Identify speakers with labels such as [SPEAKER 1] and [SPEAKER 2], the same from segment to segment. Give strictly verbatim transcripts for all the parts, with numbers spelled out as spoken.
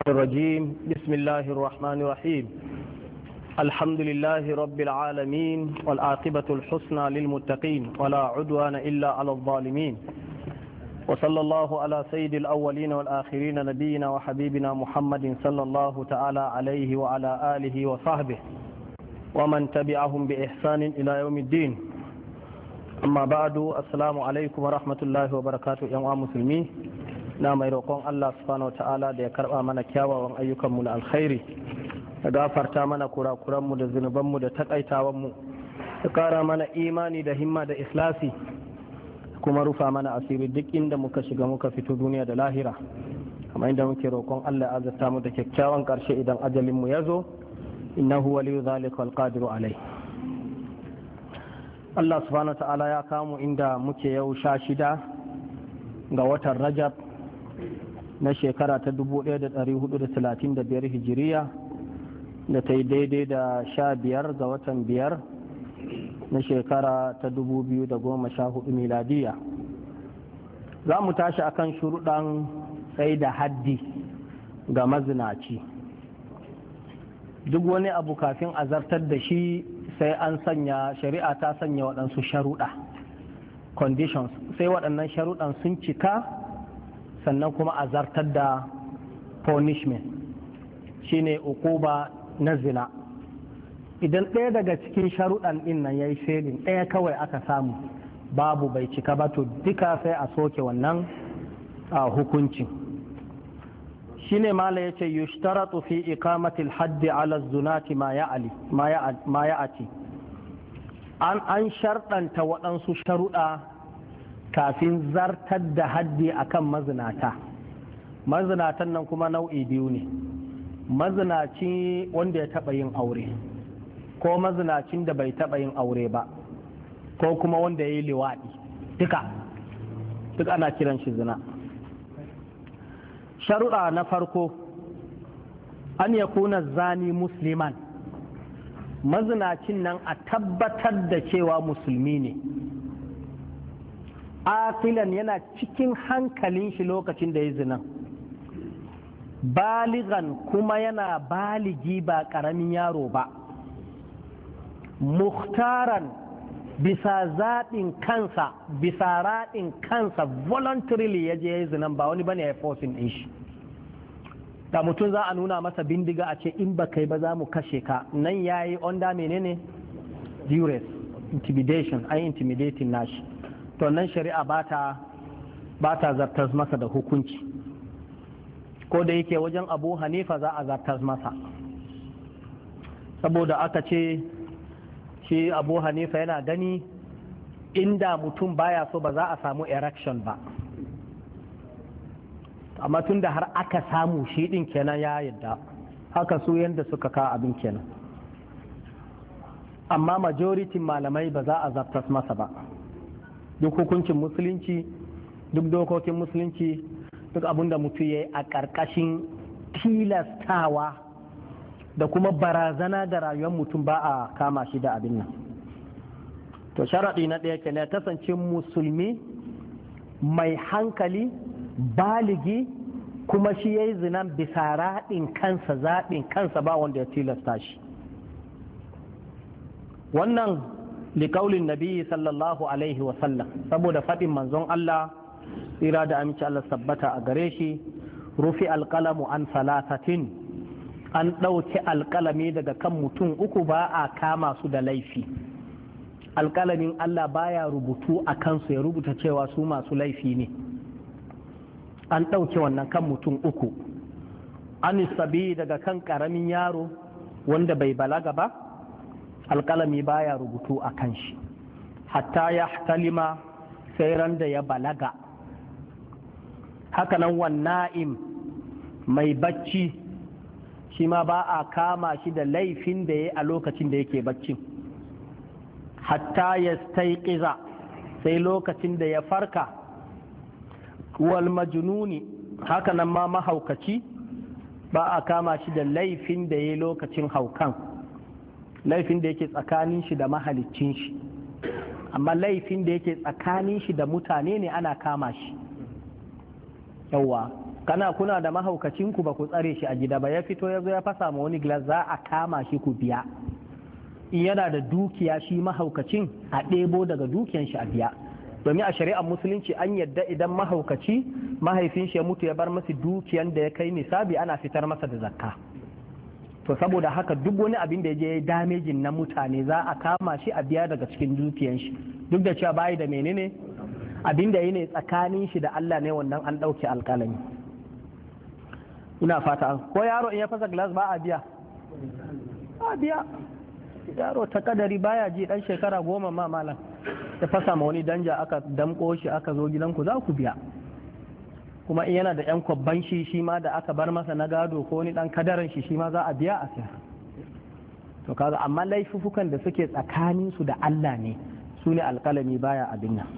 [SPEAKER 1] الرجيم بسم الله الرحمن الرحيم الحمد لله رب العالمين والعاقبة الحسنى للمتقين ولا عدوان إلا على الظالمين وصلى الله على سيد الأولين والآخرين نبينا وحبيبنا محمد صلى الله تعالى عليه وعلى آله وصحبه ومن تبعهم بإحسان إلى يوم الدين أما بعد السلام عليكم ورحمة الله وبركاته يا مسلمين na mai roƙon Allah subhanahu ta'ala da ya karɓa mana kyawawan ayyukanmu na alkhairi da gafarta mana kurakuranmu da zunubanmu da taƙaitawanmu da ƙara mana imani da himma da ikhlasi kuma rufa mana asiri duk inda muka shiga muka fito duniya da lahira kamar inda muke roƙon Allah ya azurta mu da kyakkyawan ƙarshe idan ajalinmu ya zo innahu waliyu zalika wal qadiru alai Allah subhanahu ta'ala ya kamu inda muke yau sha shida ga watan Rajab na shekara ta dubu ɗaya da ɗari hudu da talatin da biyar hijiriya da ta yi daidai da sha biyar ga watan biyar na shekara ta dubu biyu da goma sha hudu miladiya. Za mu tashi akan shuruɗan tsaye da haddi ga mazinaci. Duk wani abu kafin a zartar da shi sai an sanya shari'a ta sanya waɗansu sharuɗa conditions sai waɗannan sharuɗan sun cika sannan kuma a zartar da punishment shine ukuba na zina. Idan ɗaya daga cikin sharuɗan ɗin nan ya yi failing ɗaya kawai aka samu babu bai cika ba to duka sai a soke wannan hukuncin. Shine mala yace yushtaratu fi iqamati al-haddi ala zunati ma ya'ali ma ya'ati an an sharɗanta waɗansu sharuɗa kafin zartar da haddi akan mazinata. Mazinatan nan kuma nau'i biyu ne, mazinaci wanda ya taɓa yin aure ko mazinacin da bai taɓa yin aure ba ko kuma wanda ya yi liwaɗi, duka duk ana kiran shi zina. Sharuɗa na farko an ya kuna zani musliman, mazinacin nan a tabbatar da cewa musulmi ne, aqilan yana cikin hankalin shi lokacin da ya zina, baligan kuma yana baligi ba ƙaramin yaro ba, muhtaran bisa zaɓin kansa bisa raɗin kansa voluntarily ya je ya yi zinan, ba wani bane ya forcing ɗin shi. Da mutum za a nuna masa bindiga a ce in ba kai ba za mu kashe ka, nan ya yi under menene duress, intimidation, ai intimidating nashi, to nan shari'a ba ta zartar masa da hukunci, ko da yake wajen Abu Hanifa za a zartar masa, saboda aka ce shi Abu Hanifa yana gani inda mutum baya so ba za a samu erection ba, amma tun da har aka samu shi din kenan ya yadda, haka su yadda suka ka abin kenan, amma majoritin malamai ba za a zartas masa ba. Duk hukuncin musulunci, duk dokokin musulunci, duk abin da mutum ya yi a ƙarƙashin tilastawa da kuma barazana da rayuwar mutum ba a kama shi da abin nan. To sharaɗi na ɗaya kenan ya kasance musulmi mai hankali baligi kuma shi ya yi zinan bisa raɗin kansa zaɓin kansa ba wanda ya tilasta shi. Wannan liƙaulin nabi sallallahu alaihi wasallam, saboda faɗin manzon Allah tsira da aminci Allah sabbata a gare shi, rufi alƙalamu an salasatin, an ɗauki alƙalami daga kan mutum uku ba a kama su da laifi. Alƙalamin Allah baya rubutu a kansu ya rubuta cewa su masu laifi ne, an ɗauke wannan kan mutum uku. An sabi daga kan ƙaramin yaro wanda bai balaga ba, alƙalami baya rubutu a kan shi hatta ya talima sai ran da ya balaga. Hakanan wanna'im mai bacci shi ma ba a kama shi da laifin da ya a lokacin da yake baccin hatta ya staiƙiza sai lokacin da ya farka. Wal majnuni hakanan ma mahaukaci ba a kama shi da laifin da ya lokacin haukan, laifin da yake tsakanin shi da mahaliccin shi, amma laifin da yake tsakanin shi da mutane ne ana kama shi. Yawwa kana kuna da mahaukacin ku ba ku tsare shi a gida ba, ya fito ya zo ya fasa ma wani glass, za a kama shi ku biya. In yana da dukiya shi mahaukacin, a ɗebo daga dukiyan shi a biya. Domin a shari'ar musulunci an yadda idan mahaukaci mahaifin shi ya mutu ya bar masa dukiyan da ya kai nisabi, ana fitar masa da zakka. To saboda haka duk wani abin da ya je damejin na mutane za a kama shi a biya daga cikin dukiyan shi, duk da cewa bayi da menene abin da yi ne tsakanin shi da Allah ne, wannan an ɗauke alƙalami. Ina fata ko yaro in ya fasa glass ba a biya, a biya. Yaro ta kadari baya ji, dan shekara goma ma malam ya fasa ma wani danja, aka damko shi aka zo gidanku za ku biya. Kuma in yana da yan kwabban shi shi ma da aka bar masa na gado ko wani dan kadaran shi shi ma za a biya a siya. To kaga amma laifufukan da suke tsakanin su da Allah ne, su ne alƙalami baya abin nan.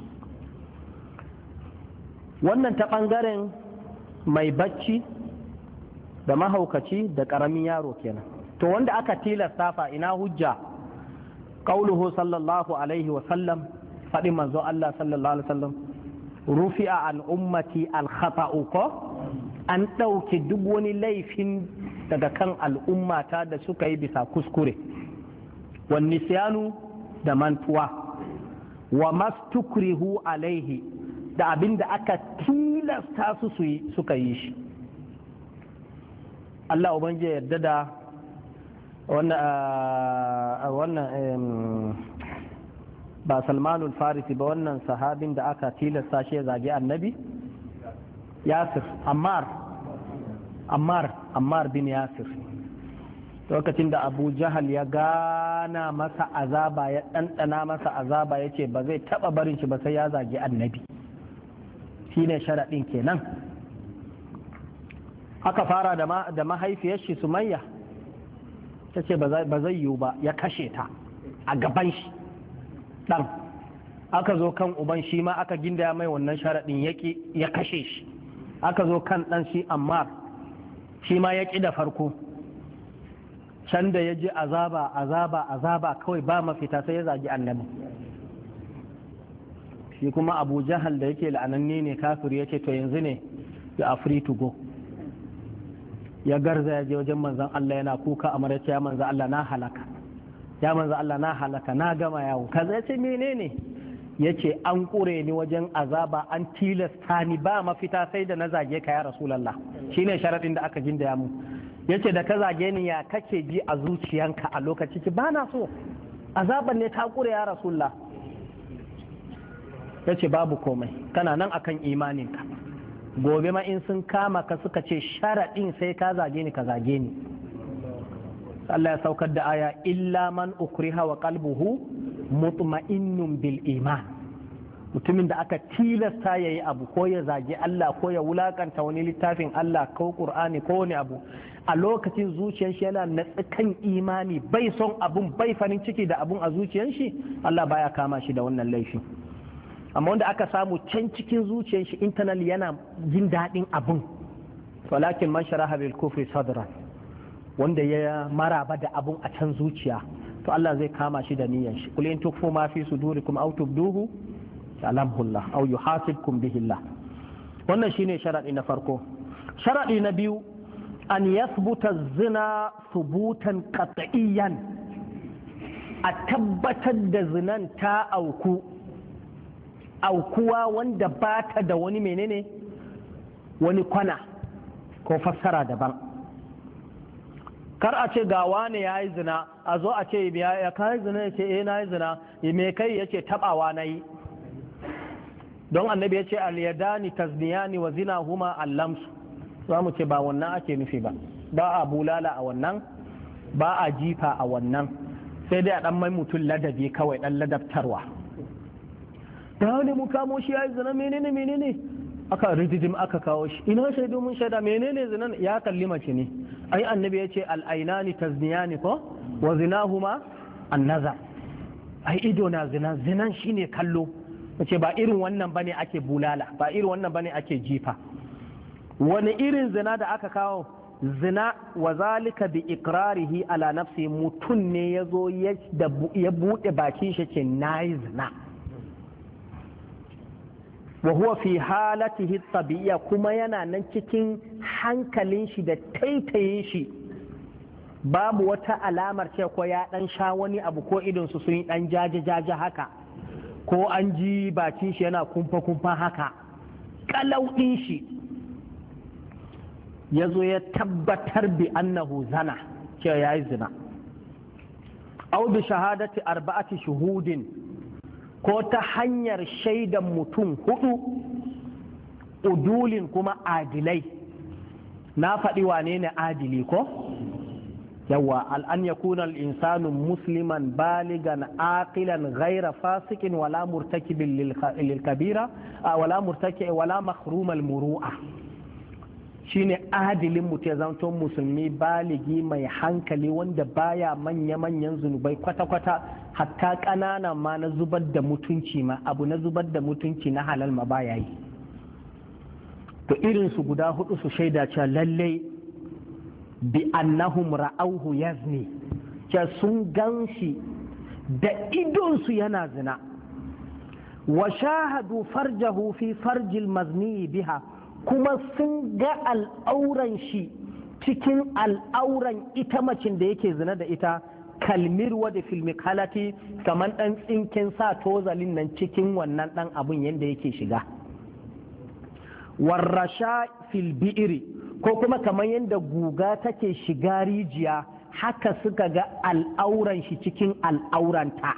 [SPEAKER 1] Wannan ta ɓangaren mai bacci da mahaukaci da ƙaramin yaro kenan. To wanda aka tilasta fa ina hujja? Qauluhu sallallahu alaihi wa sallam, faɗi manzo Allah sallallahu alaihi wa sallam, rufi'a an ummati al-khata'u, ko an ɗauke duk wani laifin daga kan al'ummata da suka yi bisa kuskure, wan nisyanu da mantuwa, wa mastukrihu alaihi da abin da aka tilasta su su yi suka yi shi. Allah ubangiji ya yarda da wannan ba Salmanul Farisi ba, wannan sahabin da aka tilasta shi ya zagi annabi, Yasir, Ammar Ammar Ammar bin Yasir, lokacin da Abu Jahal ya gana masa azaba, ya ɗanɗana masa azaba, ya ce ba zai taɓa barin shi ba sai ya zagi annabi. Shi ne sharaɗin kenan. Aka fara da mahaifiyar shi Sumayya, ta ce ba zai yiwu ba, ya kashe ta a gaban shi ɗan. Aka zo kan uban, shi ma aka gindaya mai wannan sharaɗin, ya kashe shi. Aka zo kan ɗan shi Ammar, shi ma ya ƙi da farko. Can da ya ji azaba azaba azaba kawai ba mafita, sai ya zagi annabi. Shi kuma Abu Jahal da yake la'ananne ne, kafir, ya ce to yanzu ne ya free to go. Ya garza ya je wajen manzan Allah yana kuka a marace, ya manzan Allah na halaka, ya manzan Allah na halaka, na gama yawo kaza. Ya ce menene? Ya ce an ƙure ni wajen azaba, an tilasta ni, ba mafita sai da na zage ka ya Rasulallah. Shine sharaɗin da aka gindaya mu. Ya ce da ka zage ni ya kake ji a zuciyanka a lokaci? Ki ba na so, azaban ne ta ƙure ya Rasulallah. Ya ce babu komai, kana nan akan imaninka, gobe ma in sun kama ka suka ce sharaɗin sai ka zage ni ka zage ni. Allah ya saukar da aya, illa man ukriha wa qalbuhu mutma'innun bil iman. Mutumin da aka tilasta ya yi abu, ko ya zage Allah, ko ya wulakanta wani littafin Allah ko Qur'ani ko wani abu, a lokacin zuciyar shi yana natsa kan imani, bai son abun, bai farin ciki da abun a zuciyar shi, Allah baya kama shi da wannan laifin. Amma wanda aka samu can cikin zuciyar shi internal yana jin daɗin abun, walakin man sharaha bil kufri sadran, wanda ya maraba da abun a can zuciya, to Allah zai kama shi da niyyar shi. Kul in tukfu ma fi sudurikum aw tubduhu ya'lamullah aw yuhasibkum bihi Allah. Wannan shine sharadi na farko. Sharadi na biyu, an yathbuta zina thubutan qat'iyyan, a tabbatar da zinan ta auku, aukuwa wanda ba ta da wani menene, wani kwana ko fassara daban. Kar a ce ga wane ya yi zina, a zo a ce ya kai zina, ya ce eh na yi zina, me kai ya ce tabawa na yi. Don annabi ya ce al-yadani tazniyani wa zina huma allamsu, za mu ce ba wannan ake nufi ba, ba a bulala a wannan, ba a jifa a wannan, sai dai a dan mai mutum ladabi kawai, dan ladabtarwa. Da wani mu kamo shi ya yi zina, menene menene, aka rijijim aka kawo shi, ina shaidu mun shaida, menene zinan? Ya kalli mace ne. Ai annabi ya ce al'ainani tazniyani ko wa zinahuma annazar, ai ido na zina, zinan shine kallo. Yace ba irin wannan bane ake bulala, ba irin wannan bane ake jifa. Wani irin zina da aka kawo? Zina wa zalika bi iqrarihi ala nafsi, mutun ne yazo ya bude bakin shi ce nayi zina. wa huwa fi halatihi tabi'iyya kuma yana nan cikin hankalin shi da taitayin shi, babu wata alamar ce ko ya dan sha wani abu ko idon su sun yi dan jaje jaje haka, ko an ji bakin shi yana kumfa kumfa haka, kalau din shi yazo ya tabbatar bi annahu zana, cewa yayi zina. Au bi shahadati arba'ati shuhudin, ko ta hanyar shaidan mutum hudu udulin kuma adilai. Na faɗi wane ne adili ko? Yawa al'an ya kuna al'insanu musliman baligan aqilan ghaira fasikin wala murtakibin lil kabira wala murtaki wala mahrumal muru'a. Shine adilin mutum ya zanto musulmi baligi mai hankali wanda baya manya-manyan zunubai kwata-kwata, hatta ƙananan ma na zubar da mutunci ma abu na zubar da mutunci na halal ma baya yi. To irin su guda hudu su shaida cewa lallai bi annahum ra'auhu yazni, cewa sun ganshi da idonsu yana zina. Wa shahadu farjahu fi farjil mazni biha, kuma sun ga al'auran shi cikin al'auran ita macin da yake zina da ita, kalmir wadda filmi kalati, kamar ɗan tsinken sa tozalin nan cikin wannan ɗan abun yadda yake shiga. Warrasha fil bi'iri, ko kuma kamar yadda guga take shiga rijiya, haka suka ga al'auran shi cikin al'auranta.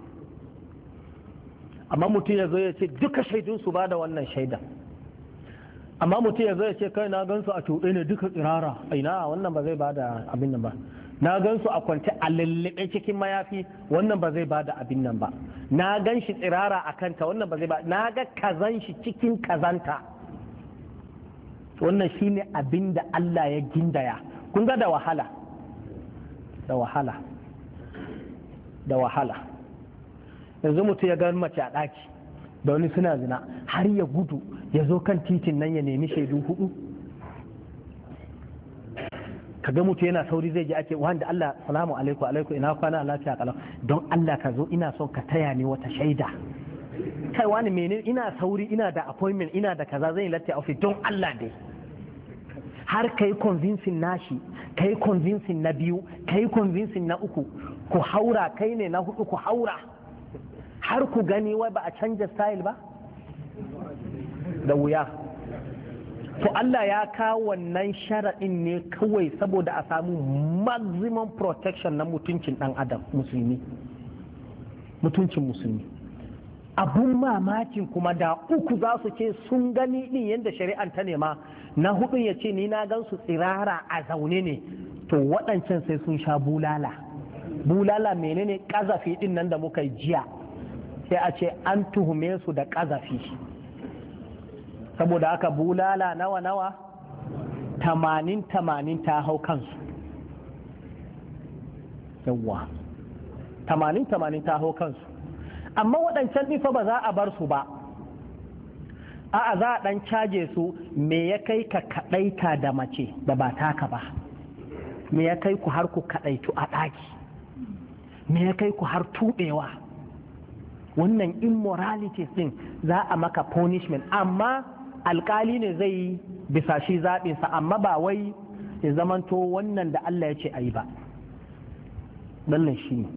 [SPEAKER 1] Amma mutum ya zo ya ce duka shaidun su ba da wannan shaidan. Amma mutum ya zo ya ce kai na gansu a tuɗe ne duka tsirara, aina wannan ba zai ba da abin nan ba. Na gansu a kwance a lullube cikin mayafi, wannan ba zai ba da abin nan ba. Na gan shi tsirara a kanta, wannan ba zai ba. Na ga kazan shi cikin kazanta. Wannan shine abin da Allah ya gindaya. Kun ga da wahala, da wahala, da wahala. Yanzu mutum ya ga mace a ɗaki da wani suna zina, har ya gudu ya zo kan titin nan ya nemi shaidu hudu. Kaga mutu yana sauri zai je ake wanda Allah salamu alaikum alaikum ina kwana lafiya kalau, don Allah ka zo ina son ka taya ni wata shaida. Kai wani menene, ina sauri ina da appointment ina da kaza zan yi latte office, don Allah dai. Har kai convincing nashi, kai convincing na biyu, kai convincing na uku, ku haura, kai ne na hudu ku haura, har ku gani wai ba a canja style ba da wuya. To Allah ya kawo wannan sharaɗin ne kawai saboda a samu maximum protection na mutuncin ɗan adam musulmi, mutuncin musulmi. Abun mamakin kuma da uku za su ce sun gani ɗin yadda shari'an ta nema, na hudun ya ce ni na gan su tsirara a zaune ne, to waɗancan sai sun sha bulala. Bulala menene? Ƙazafi ɗin nan da muka yi jiya, sai a ce an tuhume su da ƙazafi. Saboda haka bulala nawa nawa tamanin tamanin ta hau kansu. Yawwa tamanin tamanin ta hau kansu. Amma waɗancan ɗifa ba za a bar su ba, a'a za a ɗan caje su. Me ya kai ka kaɗaita da mace da ba taka ba? Me ya kai ku har ku kaɗaitu a ɗaki? Me ya kai ku har tuɓewa? Wannan immoralities din za a maka punishment, amma alkali ne zai yi bisa shi zaɓinsa, amma ba wai ya zamanto wannan da Allah ya ce a yi ba. Wannan shi ne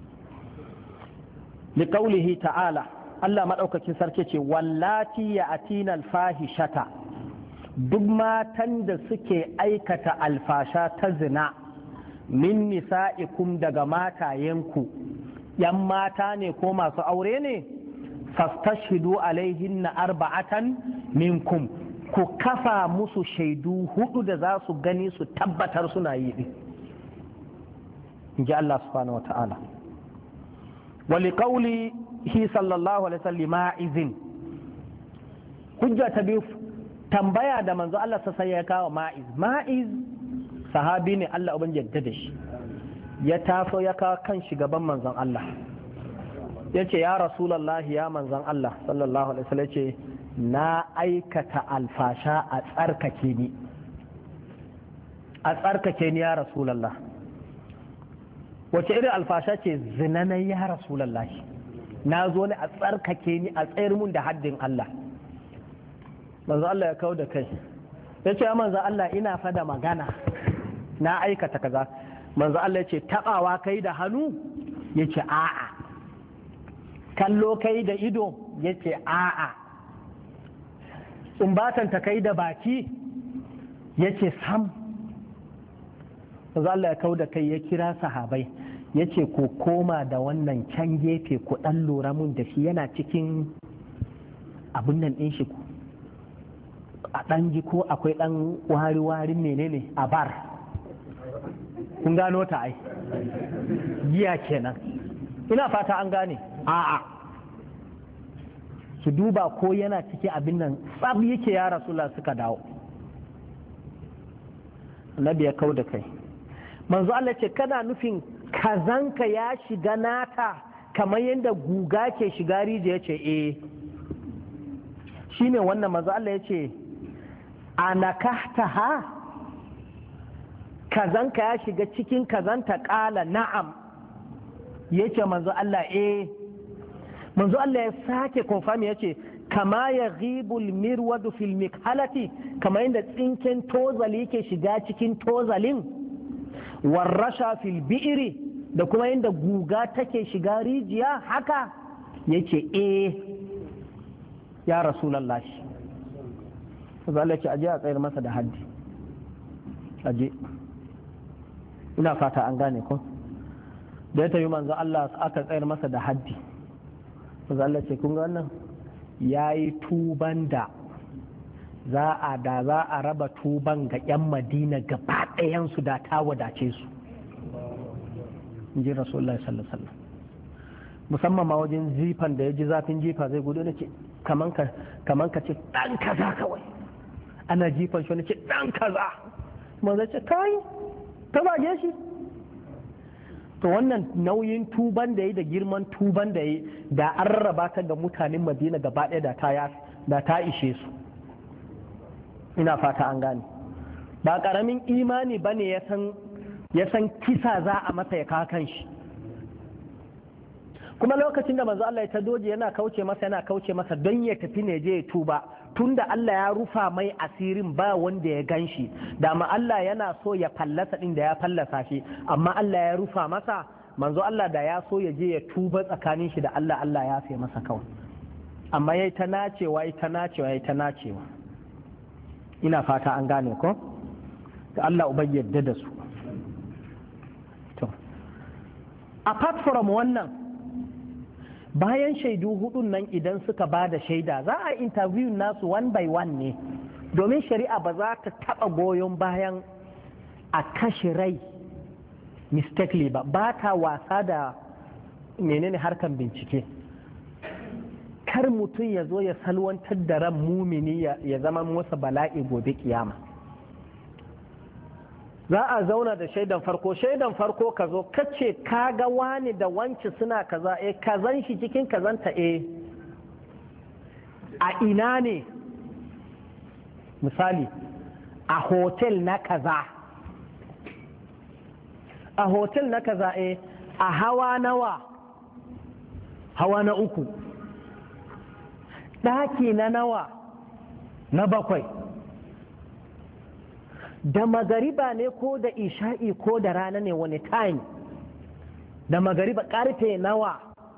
[SPEAKER 1] liƙaulihi ta'ala, Allah maɗaukakin sarki ce wallati ya atina alfahishata, duk matan da suke aikata alfasha ta zina min nisa'ikum daga matayenku, yan mata ne ko masu aure ne, fastashhidu alaihinna arba'atan minkum, ku kafa musu shaidu hudu da za su gani su tabbatar suna yi din, inji Allah subhanahu wa ta'ala. Wa liqaulihi sallallahu alaihi wasallam ma'izin, hujja ta biyu tambaya da manzo Allah sai ya kawo ma'iz. Ma'iz sahabi ne, Allah uban yadda da shi, ya taso ya kawo kan gaban manzon Allah ya ce ya rasulallahi ya manzon Allah sallallahu alaihi wasallam, ce na aikata alfasha a tsarkake ni, a tsarkake ni ya rasulallah. Wace irin alfasha ce? zina na ya rasulallahi, na zo ne a tsarkake ni, a tsayar mun da haddin Allah. manzo Allah ya kawo da kai ya ce manzo Allah ina fada magana na aikata kaza. Manzo Allah ya ce tabawa kai da hannu ya ce a'a, kallo kai da ido ya ce a'a, tsumbatanta kai da baki ya ce sam. Manzo Allah ya kawo da kai ya kira sahabai ya ce ku koma da wannan can gefe ku ɗan lura mun da shi yana cikin abin nan ɗin shi ku a ɗan ji ko akwai ɗan wari-wari menene a bar, kun gano ta ai giya kenan, ina fata an gane. A'a, su duba ko yana ciki abin nan tsab yake ya Rasulullah, suka dawo. Annabi ya kau da kai. Manzo Allah ce kana nufin kazanka ya shiga nata kamar yadda guga ke shiga rijiya? Ya ce eh. Shine wannan manzo Allah ya ce anakahtaha, kazanka ya shiga cikin kazanta? Kala na'am. Yace manzo Allah eh. Manzo Allah ya sake confirm yace kama ya ghibul mirwadu fil mikhalati, kama yadda tsinken tozali ke shiga cikin tozalin, warrasha fil bi'ri, da kuma yadda guga take shiga rijiya, haka yace eh ya Rasulullah. Manzo Allah ce aje a tsayar masa da haddi, aje. Ina fata an gane ko da ya tayi manzo Allah aka tsayar masa da haddi. Manzo Allah ce kun ga wannan yayi tuban da za a da za a raba tuban ga yan Madina gaba ɗayan su da ta wadace su, inji Rasulullahi sallallahu alaihi wasallam. Musamman ma wajen jifan da ya ji zafin jifa zai gudu, nake kaman ka kaman ka ce dan kaza kawai, ana jifan shi nake dan kaza, manzo ce kai ta bage shi. To wannan nauyin tuban da yi da girman tuban da yi da an rarraba ta ga mutanen Madina gaba ɗaya da ta da ta ishe su. Ina fata an gane. Ba ƙaramin imani bane ya san ya san kisa za a masa ya kakan shi. Kuma lokacin da manzo Allah ya ta doje yana kauce masa yana kauce masa don ya tafi ne je ya tuba, tunda Allah ya rufa mai asirin ba wanda ya gan shi, da ma Allah yana so ya fallasa din da ya fallasa shi, amma Allah ya rufa masa. Manzo Allah da ya so ya je ya tuba tsakanin shi da Allah, Allah ya fi masa kawai, amma yayi ta nacewa yayi ta nacewa yayi ta nacewa. Ina fata an gane ko da Allah ubai yadda da su. To apart from wannan, bayan shaidu hudun nan idan suka ba da shaida za a interview nasu one by one ne, domin shari'a ba za ta taba goyon bayan a kashe rai mistakenly ba, ba ta wasa da menene harkan bincike. Kar mutum ya zo ya salwantar da ran mumini ya zama masa bala'i gobe kiyama. Za a zauna da shaidan farko, shaidan farko ka zo kace ka ga wani da wanci suna kaza, eh kazan shi cikin kazanta, eh a ina ne? Misali a hotel na kaza, a hotel na kaza, eh a hawa nawa? Hawa na uku. Ɗaki na nawa? Na bakwai. Da magariba ne ko da isha'i ko da rana ne, wani time? Da magariba karfe nawa?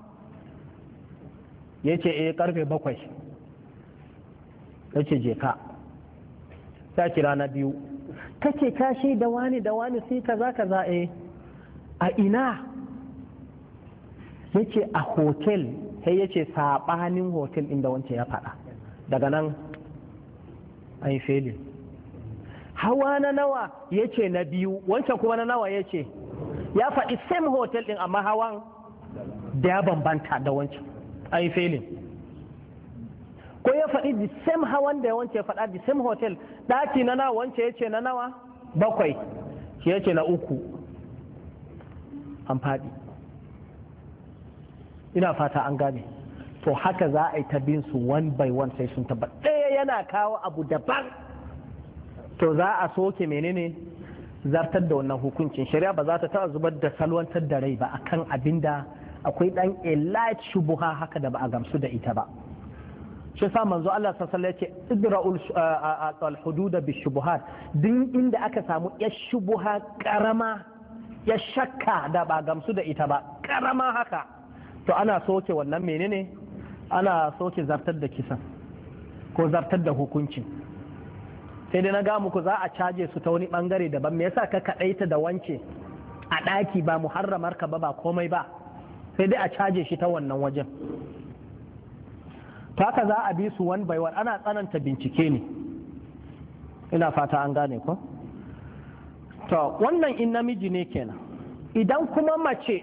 [SPEAKER 1] Ya ce eh karfe bakwai. Ya ce je ka. Ta kira na biyu. Kace ka shi da wani da wani sai kaza kaza, eh a ina? Ya ce a hotel. Sai ya ce saɓanin hotel inda wancan ya faɗa. Daga nan an yi felin. Hawa na nawa? Ya ce na biyu. Wancan kuma na nawa? Ya ce ya faɗi same hotel ɗin amma hawan da ya bambanta da wancan, an yi felin. Ko ya faɗi the same hawan da wancan ya faɗa the same hotel, ɗaki na nawa? Wancan ya ce na nawa? Bakwai. Shi ya ce na uku. An faɗi. Ina fata an gane. To haka za a yi ta bin su one by one sai sun tabbata. Ɗaya yana kawo abu daban, to za a soke menene zartar da wannan hukuncin. Shari'a ba za ta taɓa zubar da salwantar da rai ba akan abin da akwai ɗan elite shubuha haka da ba a gamsu da ita ba. shi sa manzo Allah sallallahu alaihi wasallam yace idra'ul al-hudud bishubuhat, din inda aka samu ya shubuha karama ya shakka da ba gamsu da ita ba karama haka, to ana soke wannan menene, ana soke zartar da kisan ko zartar da hukuncin. sai dai na ga muku za a caje su ta wani bangare daban. Me yasa ka kadaita da wance a daki ba muharramar ka ba ba komai ba, sai dai a caje shi ta wannan wajen. to haka za a bi su one by one, ana tsananta bincike ne, ina fata an gane ko. to wannan in namiji ne kenan. idan kuma mace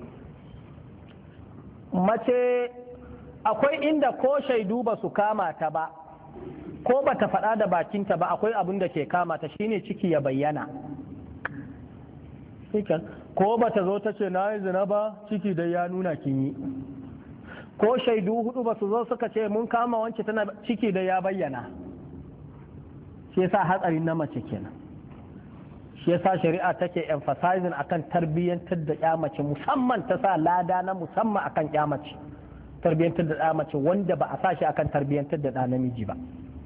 [SPEAKER 1] mace akwai inda ko shaidu ba su kama ta ba ko ba ta faɗa da bakinta ba, akwai abin da ke kama ta shine ciki ya bayyana. ko ba ta zo ta ce na yi zina ba, ciki dai ya nuna kin yi. ko shaidu hudu ba su zo suka ce mun kama wance tana, ciki dai ya bayyana. shi yasa hatsarin na mace kenan. shi yasa shari'a take emphasizing akan tarbiyyantar da ya mace, musamman ta sa lada na musamman akan ya mace, tarbiyyantar da ya mace wanda ba a sa shi akan tarbiyyantar da ɗa namiji ba.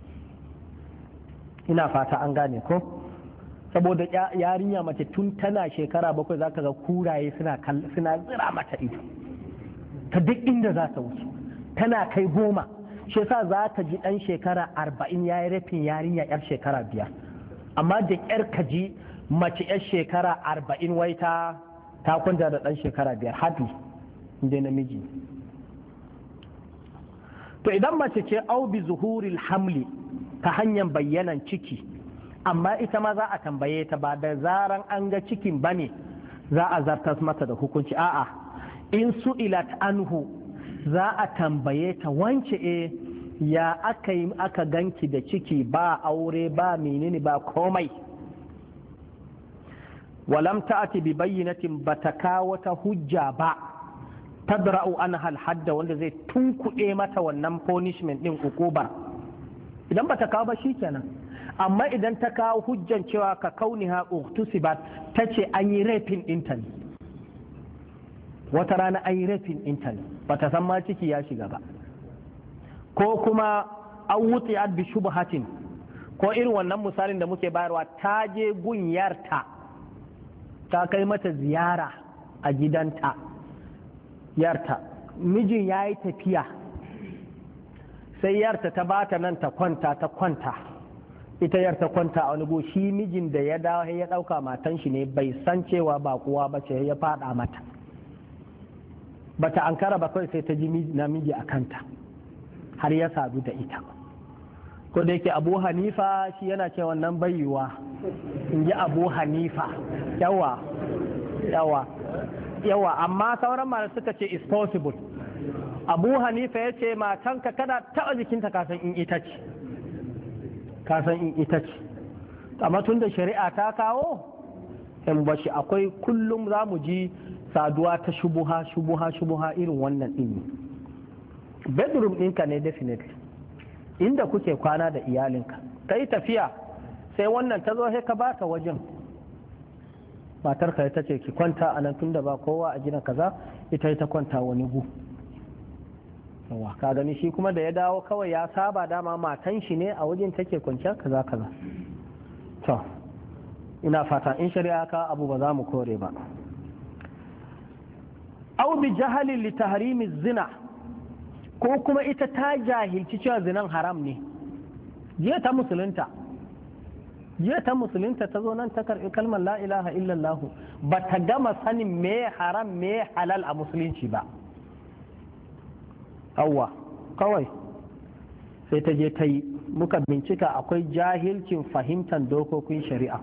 [SPEAKER 1] ina fata an gane ko. saboda yarinya mace tun tana shekara bakwai zaka ga kuraye suna suna zira mata ido ta duk inda za ta wuce, tana kai goma. shi yasa za ka ji dan shekara arba'in ya yi rafin yarinya yar shekara biyar, amma da yar ka ji mace yar shekara arba'in wai ta ta kwanta da dan shekara biyar haɗi inda namiji. to idan mace ce au bi zuhuril hamli, ta hanyar bayyanan ciki, amma ita ma za a tambaye ta, ba da zaran an ga cikin bane za a zartas mata da hukunci. a'a, in su'ilat anhu za a tambaye ta, wance e ya aka yi aka ganki da ciki, ba aure ba menene ba komai. walam ta'ati bi bayyinatin, bata kawo ta hujja ba, tadra'u anha al-hadda, wanda zai tunkuɗe mata wannan punishment din ukubar. idan bata kawo ba shikenan. amma idan ta kawo hujjan cewa ka kauniha ukhtusibat, tace an yi rapin ɗinta ne, wata rana an yi rapin ɗinta ne, bata san ma ciki ya shiga ba, ko kuma an wuti'at bi shubhatin, ko irin wannan misalin da muke bayarwa, ta je gunyarta ta kai mata ziyara a gidanta, yarta mijin ya yi tafiya, sai yarta ta bata nan ta kwanta ta kwanta, ita yar ta kwanta a wani go, shi mijin da ya dawo ya dauka matan shi ne, bai san cewa ba kuwa ba ce, ya fada mata, bata ankara ba kawai sai ta ji namiji a kanta har ya sadu da ita. ko da yake Abu Hanifa shi yana ce wannan bayyuwa, in ji Abu Hanifa. yawa yawa yawa amma sauran malamai suka ce is possible. Abu Hanifa ya ce matanka kada taɓa jikinta kasan in ita ce, kasan in ita ce. amma tun da shari'a ta kawo in bashi, akwai kullum za mu ji saduwa ta shubuha shubuha shubuha irin wannan ɗin. bedroom ɗinka ne definitely, inda kuke kwana da iyalinka, ka yi tafiya sai wannan ta zo sai ka ba ta wajen, matarka ta ce ki kwanta a nan tun da ba kowa a gidan kaza, ita ta kwanta wani gu. yawa ka gani shi kuma da ya dawo kawai ya saba dama matan shi ne a wajen take kwanciya kaza kaza. to ina fata in shari'a ka abu ba za mu kore ba. au bi jahalin li tahrimi zina, ko kuma ita ta jahilci cewa zinan haram ne, jiya ta musulunta jiya ta musulunta ta zo nan ta karɓi kalmar la ilaha illallah, ba ta gama sanin me haram me halal a musulunci ba. Awwa kawai sai ta je ta yi, muka bincika akwai jahilcin fahimtar dokokin shari'a.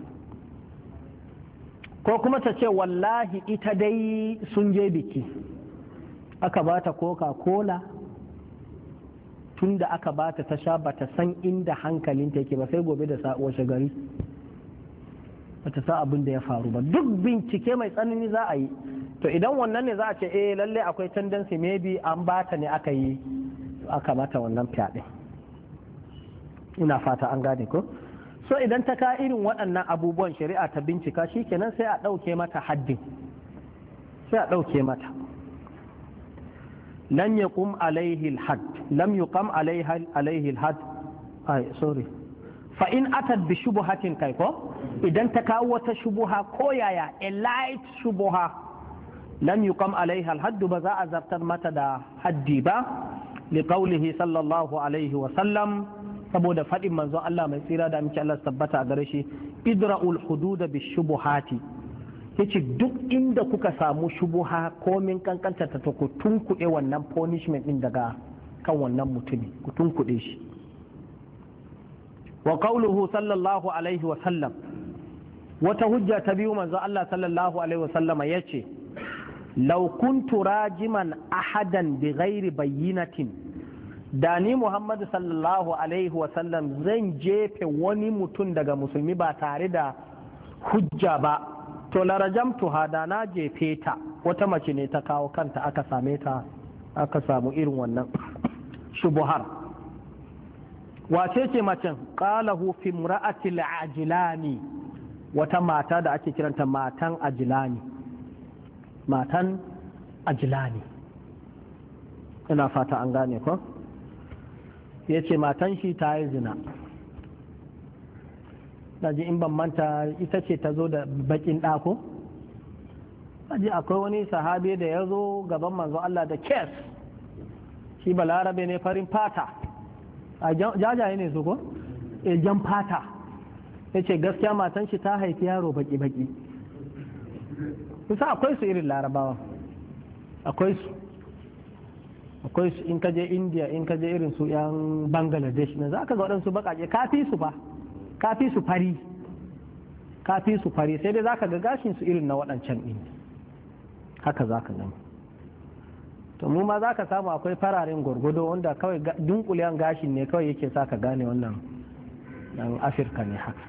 [SPEAKER 1] ko kuma ta ce wallahi ita dai sun je biki aka ba ta coca cola, tun da aka ba ta ta sha ba ta san inda hankalinta yake ba, sai gobe da washe gari ba ta sa abin da ya faru ba. duk bincike mai tsanani za a yi. to idan wannan ne za a ce eh lalle akwai tendency maybe an bata ne aka yi aka mata wannan fyaɗe. ina fata an gane ko. so idan ta ka irin waɗannan abubuwan shari'a ta bincika shikenan sai a ɗauke mata haddin, sai a ɗauke mata. lam yaqum alaihi al-had lam yuqam alaihi alaihi al-had ai sorry fa in atat bi shubuhatin kai ko idan ta kawo wata shubuha ko yaya a light shubuha lam yuqam alaiha al-hadd ba za a zartar mata da haddi ba li qawlihi sallallahu alaihi wa sallam saboda fadin manzo Allah mai tsira da amince Allah tabbata a gare shi idra'ul hudud bi shubuhati yace duk inda kuka samu shubuha ko min kankanta ta ku tunkuɗe wannan punishment din daga kan wannan mutumi ku tunkuɗe shi wa qawluhu sallallahu alaihi wa sallam wata hujja ta biyu manzo Allah sallallahu alaihi wa sallama yace law kuntu rajiman ahadan bi ghairi bayyinatin da ni Muhammadu sallallahu alaihi wa sallam zan jefe wani mutum daga musulmi ba tare da hujja ba to la rajamtu hada na jefe ta wata mace ne ta kawo kanta aka same ta aka samu irin wannan shubuhar wace ce macen qalahu fi imra'atil ajlani wata mata da ake kiranta matan ajlani matan ajlani ina fata an gane ko yace matan shi ta yi zina daji in ban manta ita ce ta zo da bakin ɗako daji akwai wani sahabi da ya zo gaban manzo Allah da kes shi balarabe ne farin fata a jajaye ne su ko e jan fata ya ce gaskiya matan shi ta haifi yaro baki-baki kusa akwai su irin larabawa akwai su akwai su in kaje india in kaje irin su yan bangladesh na za ka ga waɗansu baƙaƙe kafi su fa kafi su fari kafi su fari sai dai za ka ga gashin su irin na waɗancan ɗin haka za ka gani to mu ma za ka samu akwai fararen gwargwado wanda kawai dunkulen gashin ne kawai yake sa ka gane wannan dan afirka ne haka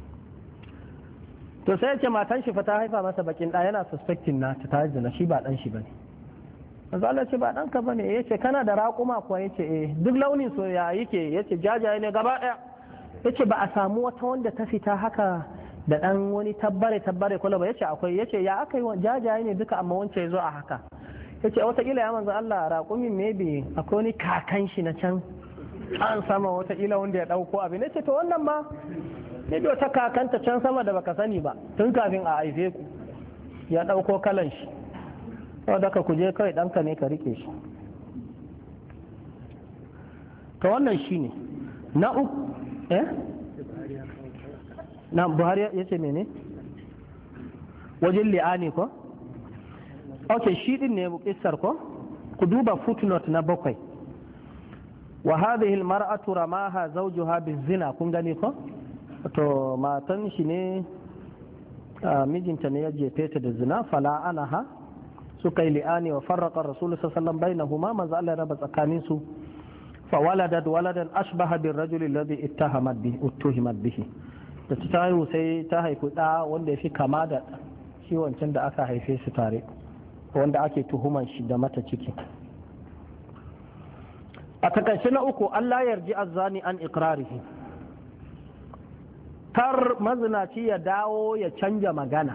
[SPEAKER 1] to sai ce matan shi fa ta haifa masa bakin ɗa yana suspecting na ta zina shi ba ɗan shi bane manzo Allah ce ba ɗanka bane yace kana da raƙuma kuwa yace eh duk launin so ya yake yace jajaye ne gaba ɗaya yace ba a samu wata wanda ta fita haka da ɗan wani tabbare tabbare kula ba yace akwai yace ya aka yi jajaye ne duka amma wance ya zo a haka yace wataƙila ya manzo Allah raƙumin maybe akwai wani kakan shi na can an sama wataƙila wanda ya ɗauko abin yace to wannan ma ne da wata kakanta can sama da baka sani ba tun kafin a haife ku ya ɗauko kalan shi wadda ka kuje kawai ɗanka ne ka rike shi to wannan shi ne na uku eh na buhari ya ce mene wajen li'ani ko ok shi din ne bukisar ko ku duba footnote na bakwai wa hadhihi almar'atu ramaha zawjuha bizina kun gani ko to matan shi ne mijinta ne ya jefe ta da zina fala anaha suka yi li'ani wa farraqa rasul sallallahu alaihi wasallam bainahuma manzo Allah ya raba tsakanin su fa waladat waladan ashbaha bir rajul alladhi ittahamat bihi uttuhimat bihi da ta haihu sai ta haifi da wanda ya fi kama da shi wancan da aka haife su tare wanda ake tuhuman shi da mata ciki a takaice na uku Allah yarji azzani an iqrarihi kar mazinaci ya dawo ya canja magana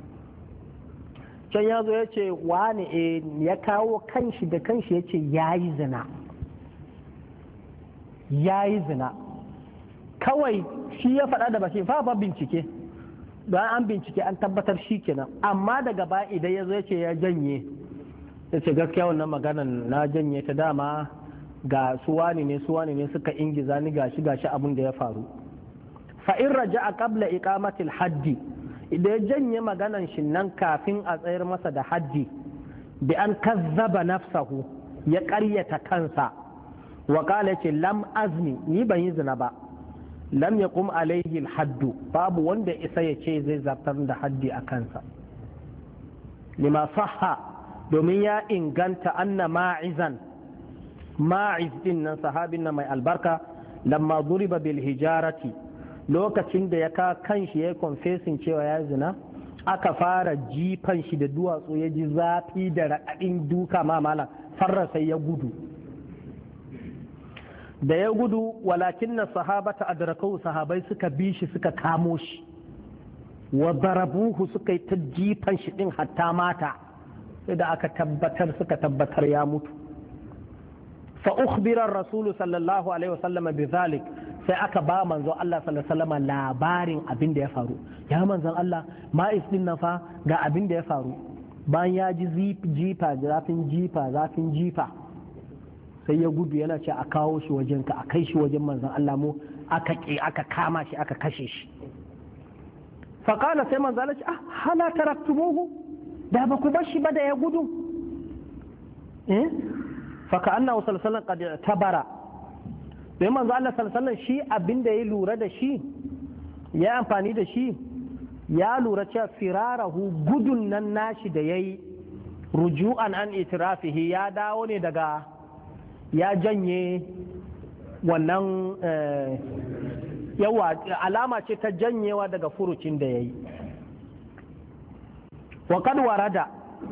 [SPEAKER 1] can ya zo ya ce wani e ya kawo kanshi da kanshi ya ce ya yi zina ya yi zina kawai shi ya faɗa da bashi fa ba bincike don an bincike an tabbatar shi kenan amma daga ba idan ya zo ya ce ya janye ya ce gaskiya wannan maganan na janye ta dama ga suwani ne suwani ne suka ingiza ni gashi gashi abin da ya faru fa in raja'a qabla iqamatil haddi idan ya janye maganan shi nan kafin a tsayar masa da haddi bi an kazzaba nafsahu ya ƙaryata kansa wa qala ce lam azni ni ban yi zina ba lam yaqum alaihi haddu babu wanda isa ya ce zai zartar da haddi a kansa lima sahha domin ya inganta anna ma'izan ma'iz din nan sahabin nan mai albarka lamma duriba bil hijarati lokacin da ya ka kanshi ya confessing cewa ya zina aka fara jifan shi da duwatsu ya ji zafi da raɗaɗin duka ma malam farra sai ya gudu da ya gudu walakin na sahabata adrakau sahabai suka bi shi suka kamo shi wa darabuhu suka yi ta jifan shi din hatta mata sai da aka tabbatar suka tabbatar ya mutu fa ukhbira rasulu sallallahu alaihi wasallam bi zalik, sai aka ba manzo Allah sallallahu alaihi wasallam labarin abin da ya faru. Ya manzon Allah, ma'is din nan fa ga abin da ya faru. Bayan ya ji jifa zafin jifa zafin jifa sai ya gudu yana ce a kawo shi wajen ka, a kai shi wajen manzon Allah, mu aka ke aka kama shi aka kashe shi. fa qala sai manzon Allah ce ah hala taraktumuhu, da ba ku bar shi ba da ya gudu. eh fa ka annahu sallallahu alaihi wasallam qad tabara, sai manzon Allah sallallahu alaihi wasallam shi abinda ya lura da shi ya amfani da shi, ya lura cewa firarahu gudun nan nashi da yayi ruju'an an itirafihi, ya dawo ne daga ya janye wannan yawa alama ce ta janyewa daga furucin da yayi. wa kad warada,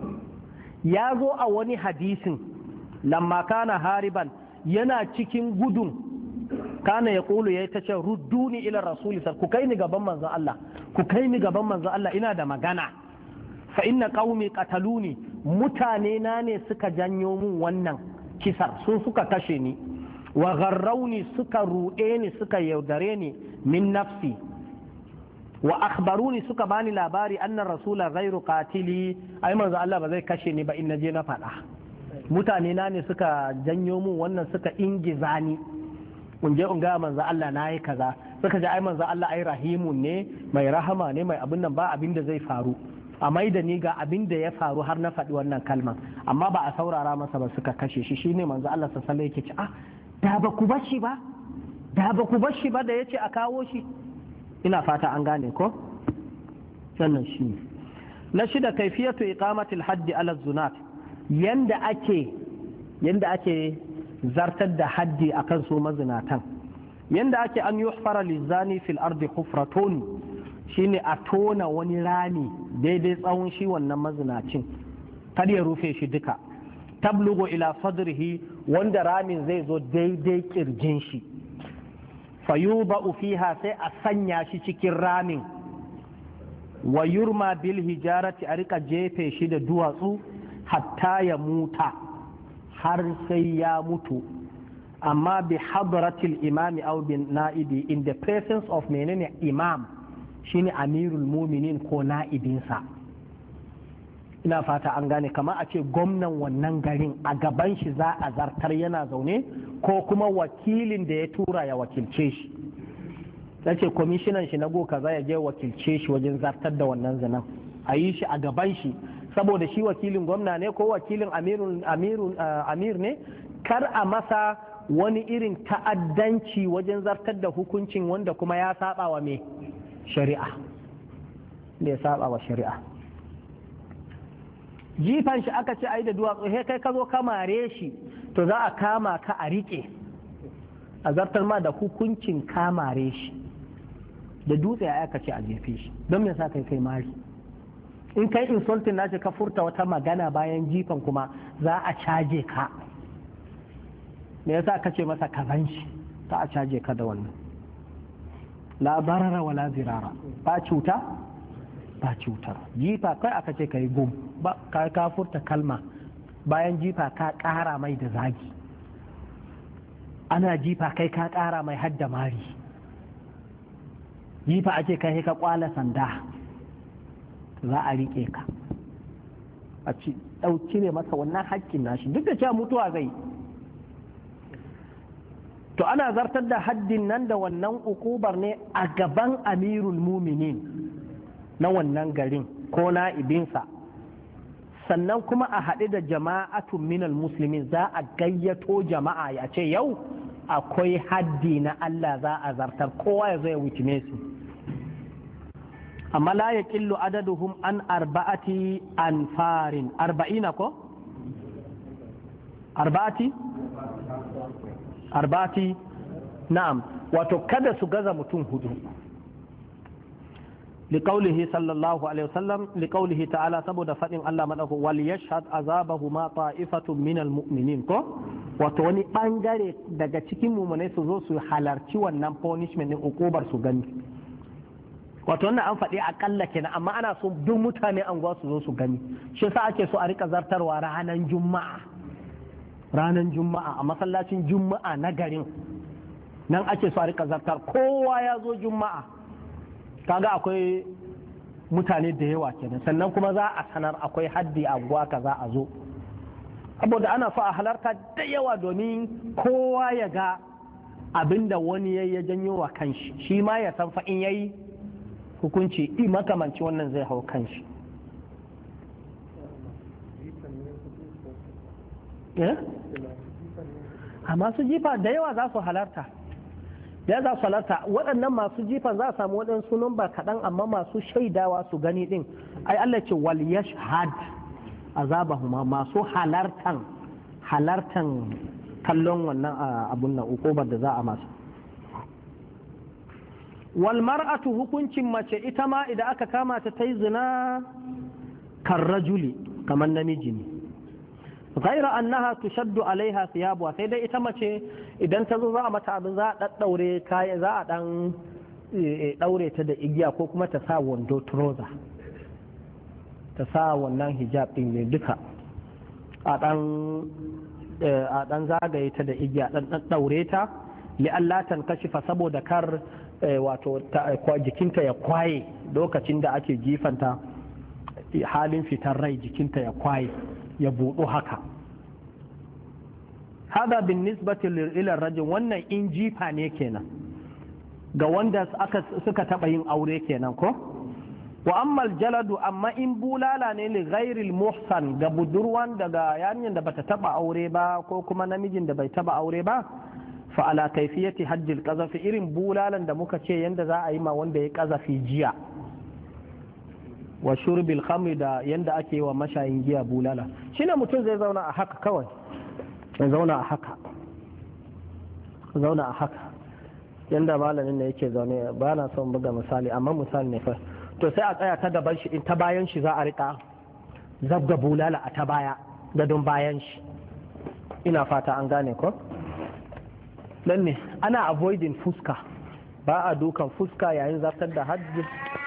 [SPEAKER 1] ya zo a wani hadisin lamma kana hariban, yana cikin gudun kana ya kulu ya yi ta ce rudduni ila rasuli, ku kai ni gaban manzon Allah, ku kai ni gaban manzon Allah, ina da magana. fa inna qaumi qataluni, mutane na ne suka janyo mun wannan kisar, sun suka kashe ni. wa gharrauni, suka ruɗe ni suka yaudare ni min nafsi. wa akhbaruni, suka bani labari annar rasula ghairu qatili, ai manzon Allah ba zai kashe ni ba in naje na faɗa. mutane na ne suka janyo mun wannan, suka ingiza ni in je in ga manzo Allah na yi kaza, suka ji ai manzo Allah ai rahimun ne, mai rahama ne, mai abin nan, ba abin da zai faru, a mai da ni ga abin da ya faru har na faɗi wannan kalman, amma ba a saurara masa ba, suka kashe shi. Shine manzo Allah sallallahu alaihi wasallam yake ce ah da ba ku bar shi ba, da ba ku bar shi ba da yace a kawo shi. Ina fata an gane ko sannan shi na shida, kaifiyatu iqamatil haddi ala zunat, yanda ake yanda ake zartar da haddi akan su mazinatan, yanda ake an yuhfara lizani fil ardi hufratun, shine a tona wani rami daidai tsawon shi wannan mazinacin, kar ya rufe shi duka, tablugo ila sadrihi, wanda ramin zai zo daidai kirjin shi, fayuba'u fiha, sai a sanya shi cikin ramin, wa yurma bil hijarati, a rika jefe shi da duwatsu hatta ya muta, har sai ya mutu, amma bi hadratil imami aw bin na'ibi, in the presence of menene imam, shine amirul muminin ko na'ibinsa. ina fata an gane, kamar a ce gwamnan wannan garin a gaban shi za a zartar yana zaune, ko kuma wakilin da ya tura ya wakilce shi, ya ce kwamishinan shi na go kaza ya je wakilce shi wajen zartar da wannan zanen, a yi shi a gaban shi, saboda shi wakilin gwamna ne ko wakilin amir ne, kar a masa wani irin ta'addanci wajen zartar da hukuncin wanda kuma ya saba wa me shari'a, da ya saba wa shari'a. Jifan shi aka ce ai da duwatsu, he kai ka zo ka mare shi, to za a kama ka a riƙe, a zartar ma da hukuncin ka mare shi da dutse, ya aka ce a jefe shi, don me sa kai kai mari. In kai insultin nashi ka furta wata magana bayan jifan, kuma za a caje ka. Me yasa ka ce masa kazan shi, ta a caje ka da wannan. La barara wala zirara, ba cuta ba cutar. Jifa kai aka ce kai gum, ba ka ka furta kalma bayan jifa ka ƙara mai da zagi, ana jifa kai ka ƙara mai hadda mari. Jifa ake kai ka kwala sanda, za a riƙe ka a ci ɗauki ne masa wannan haƙƙin nashi, duk da cewa mutuwa zai. To ana zartar da haddin nan da wannan ukubar ne a gaban amirul muminin na wannan garin ko na'ibinsa, sannan kuma a haɗe da jama'atun minal musulmin, za a gayyato jama'a ya ce yau akwai haddi na Allah za a zartar, kowa ya zai wuce su. Amma la ya ƙillu adaduhum an arba'ati anfarin, arba'ina ko? Arba'ati? Arba'ati, na'am, wato kada su gaza mutum hudu. liqaulihi sallallahu alaihi wasallam liqaulihi ta'ala, saboda fadin Allah madauko wal yashhad azabahuma ta'ifatun minal mu'minin ko, wato wani bangare daga cikin mu'minai su zo su halarci wannan punishment din ukubar su gani. Wato wannan an faɗi akalla kenan, amma ana so duk mutane anguwa su zo su gani, shi yasa ake so a rika zartarwa ranar juma'a ranar juma'a a masallacin juma'a na garin nan ake so a rika zartar, kowa ya zo juma'a, kaga akwai mutane da yawa kenan. Sannan kuma za a sanar akwai haddi a guwa ka za a zo, saboda ana so a halarta da yawa domin kowa ya ga abinda wani ya janyo wa kanshi, shi ma ya san fa in yayi hukunci i makamanci wannan zai hau kanshi. a masu jifa da yawa za su halarta, da za su halarta. Waɗannan masu jifan za a samu waɗansu numba kaɗan, amma masu shaidawa su gani ɗin, ai Allah ce wal yashhad azabahuma, masu halartan halartan kallon wannan abun nan ukubar da za a masu. Wal mar'atu, hukuncin mace ita ma idan aka kama ta ta yi zina kan rajuli, kamar namiji ne. Ghaira annaha tushaddu alaiha thiyabuha, sai dai ita mace idan ta zo za a mata abin za a daddaure kaya, za a dan daure ta da igiya ko kuma ta sa wando trouser, ta sa wannan hijab din ne duka a dan a dan zagaye ta da igiya, dan daddaure ta li Allah tan kashifa, saboda kar wato jikinta ya kwaye lokacin da ake jifanta, halin fitar rai jikinta ya kwaye ya buɗu haka. hada bin nisbati ila rajul, wannan in jifa ne kenan ga wanda aka suka taɓa yin aure kenan ko. wa ammal jaladu, amma in bulala ne li ghairil muhsan, ga budurwan daga yarinyar da bata taɓa aure ba ko kuma namijin da bai taɓa aure ba, fa ala kaifiyati hajjil qazafi, irin bulalan da muka ce yanda za a yi ma wanda ya qazafi jiya, wa shurbil khamri, da yanda ake yi wa mashayin giya bulala. Shine mutum zai zauna a haka kawai, ya zauna a haka, zauna a haka yanda malamin ne yake zaune. Ba na son buga misali, amma misali ne fa. To sai a tsaya ta gaban shi, in ta bayan shi za a rika zabga bulala a ta baya, gadon bayan shi. Ina fata an gane ko? Dan ne ana avoiding fuska, ba a dukan fuska yayin zartar da hajji.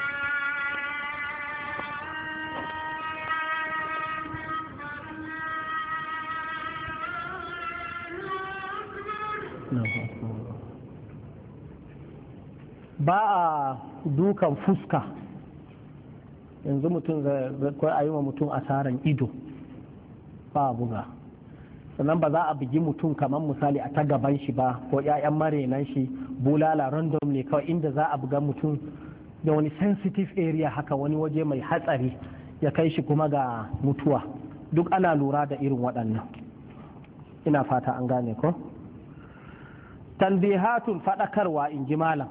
[SPEAKER 1] ba a dukan fuska, yanzu mutum zai a yi wa mutum asaran ido, ba a buga. Sannan ba za a bugi mutum kamar misali a ta gaban shi ba, ko 'ya'yan marenan shi, bulala random ne kawai, inda za a buga mutum da wani sensitive area haka, wani waje mai hatsari ya kai shi kuma ga mutuwa. Duk ana lura da irin waɗannan, ina fata an gane ko. Tanbihatun, faɗakarwa in ji malam.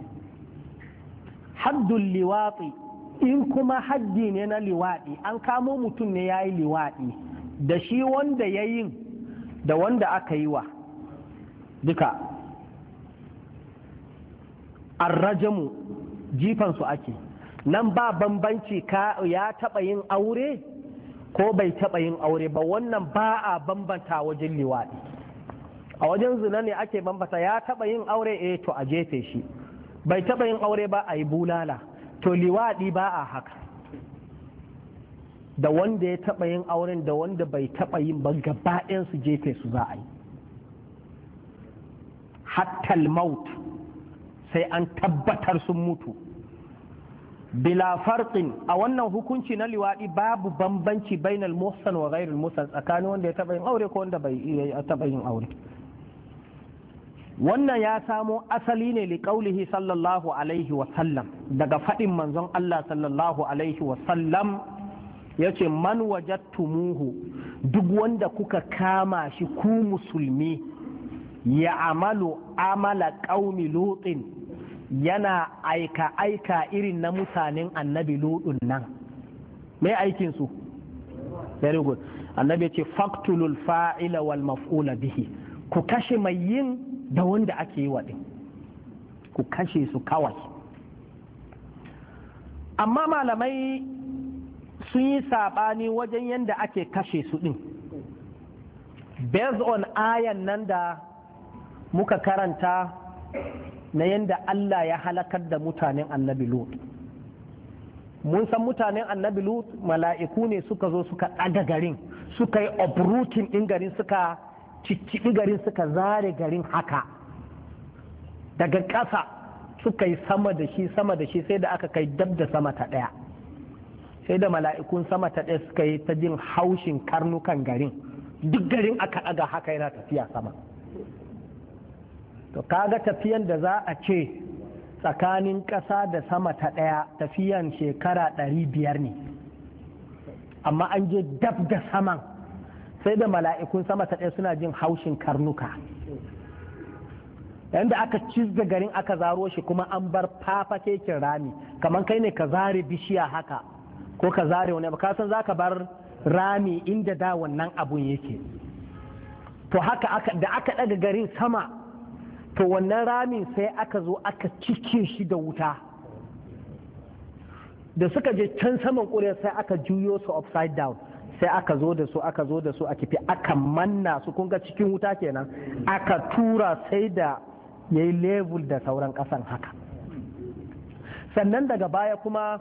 [SPEAKER 1] Haddun liwaɗi, in kuma haddi ne na liwaɗi, an kamo mutum ne ya yi liwaɗi, da shi wanda ya yin da wanda aka yi wa duka, arrajamu jifansu ake. Nan ba bambanci ka ya taɓa yin aure ko bai taɓa yin aure ba, wannan ba a bambanta wajen liwaɗi. A wajen zina ne ake bambata, ya taɓa yin aure eh to a jefe shi, bai taɓa yin aure ba a yi bulala. To liwaɗi ba a haka, da wanda ya taɓa yin auren da wanda bai taɓa yin ba gaba su jefe su za a yi, hattal maut, sai an tabbatar sun mutu. Bila farqin, a wannan hukunci na liwaɗi babu bambanci bainal muhsan wa ghairul muhsan, tsakanin wanda ya taɓa yin aure ko wanda bai taɓa yin aure. Wannan ya samo asali ne li qaulihi sallallahu alaihi wa sallam, daga faɗin manzon Allah sallallahu alaihi wa sallam yace, man wajadtumuhu, duk wanda kuka kama shi ku musulmi, ya amalu amala qaumi lutin, yana aika aika irin na mutanen annabi ludun nan. Me aikin su? Very good. Annabi yace faqtulul fa'ila wal maf'ula bihi, ku kashe mai yin da wanda ake yi wa ɗin, ku kashe su kawai. Amma malamai sun yi saɓani wajen yadda ake kashe su ɗin, based on ayan nan da muka karanta na yadda Allah ya halakar da mutanen annabi Lut. Mun san mutanen annabi Lut mala'iku ne suka zo suka ɗaga garin, suka yi uprooting ɗin garin, suka cicciɓi garin suka zare garin haka daga ƙasa suka yi sama da shi sama da shi sai da aka kai dab da sama ta ɗaya, sai da mala'ikun sama ta ɗaya suka yi ta jin haushin karnukan garin, duk garin aka ɗaga haka yana tafiya sama. To kaga tafiyan da za a ce tsakanin ƙasa da sama ta ɗaya tafiyan shekara ɗari biyar ne, amma an je dab da saman sai da mala'ikun sama ta ɗaya suna jin haushin karnuka. Yanda aka cizga garin aka zaro shi kuma an bar fafa kekin rami, kamar kai ne ka zare bishiya haka ko ka zare wani ba, kasan za ka bar rami inda da wannan abun yake. To haka aka, da aka ɗaga garin sama, to wannan ramin sai aka zo aka cike shi da wuta. Da suka je can saman ƙuriya sai aka juyo su upside down, sai aka zo da su aka zo da su a kifi aka manna su, kun ga cikin wuta kenan, aka tura sai da ya yi level da sauran ƙasan haka. Sannan daga baya kuma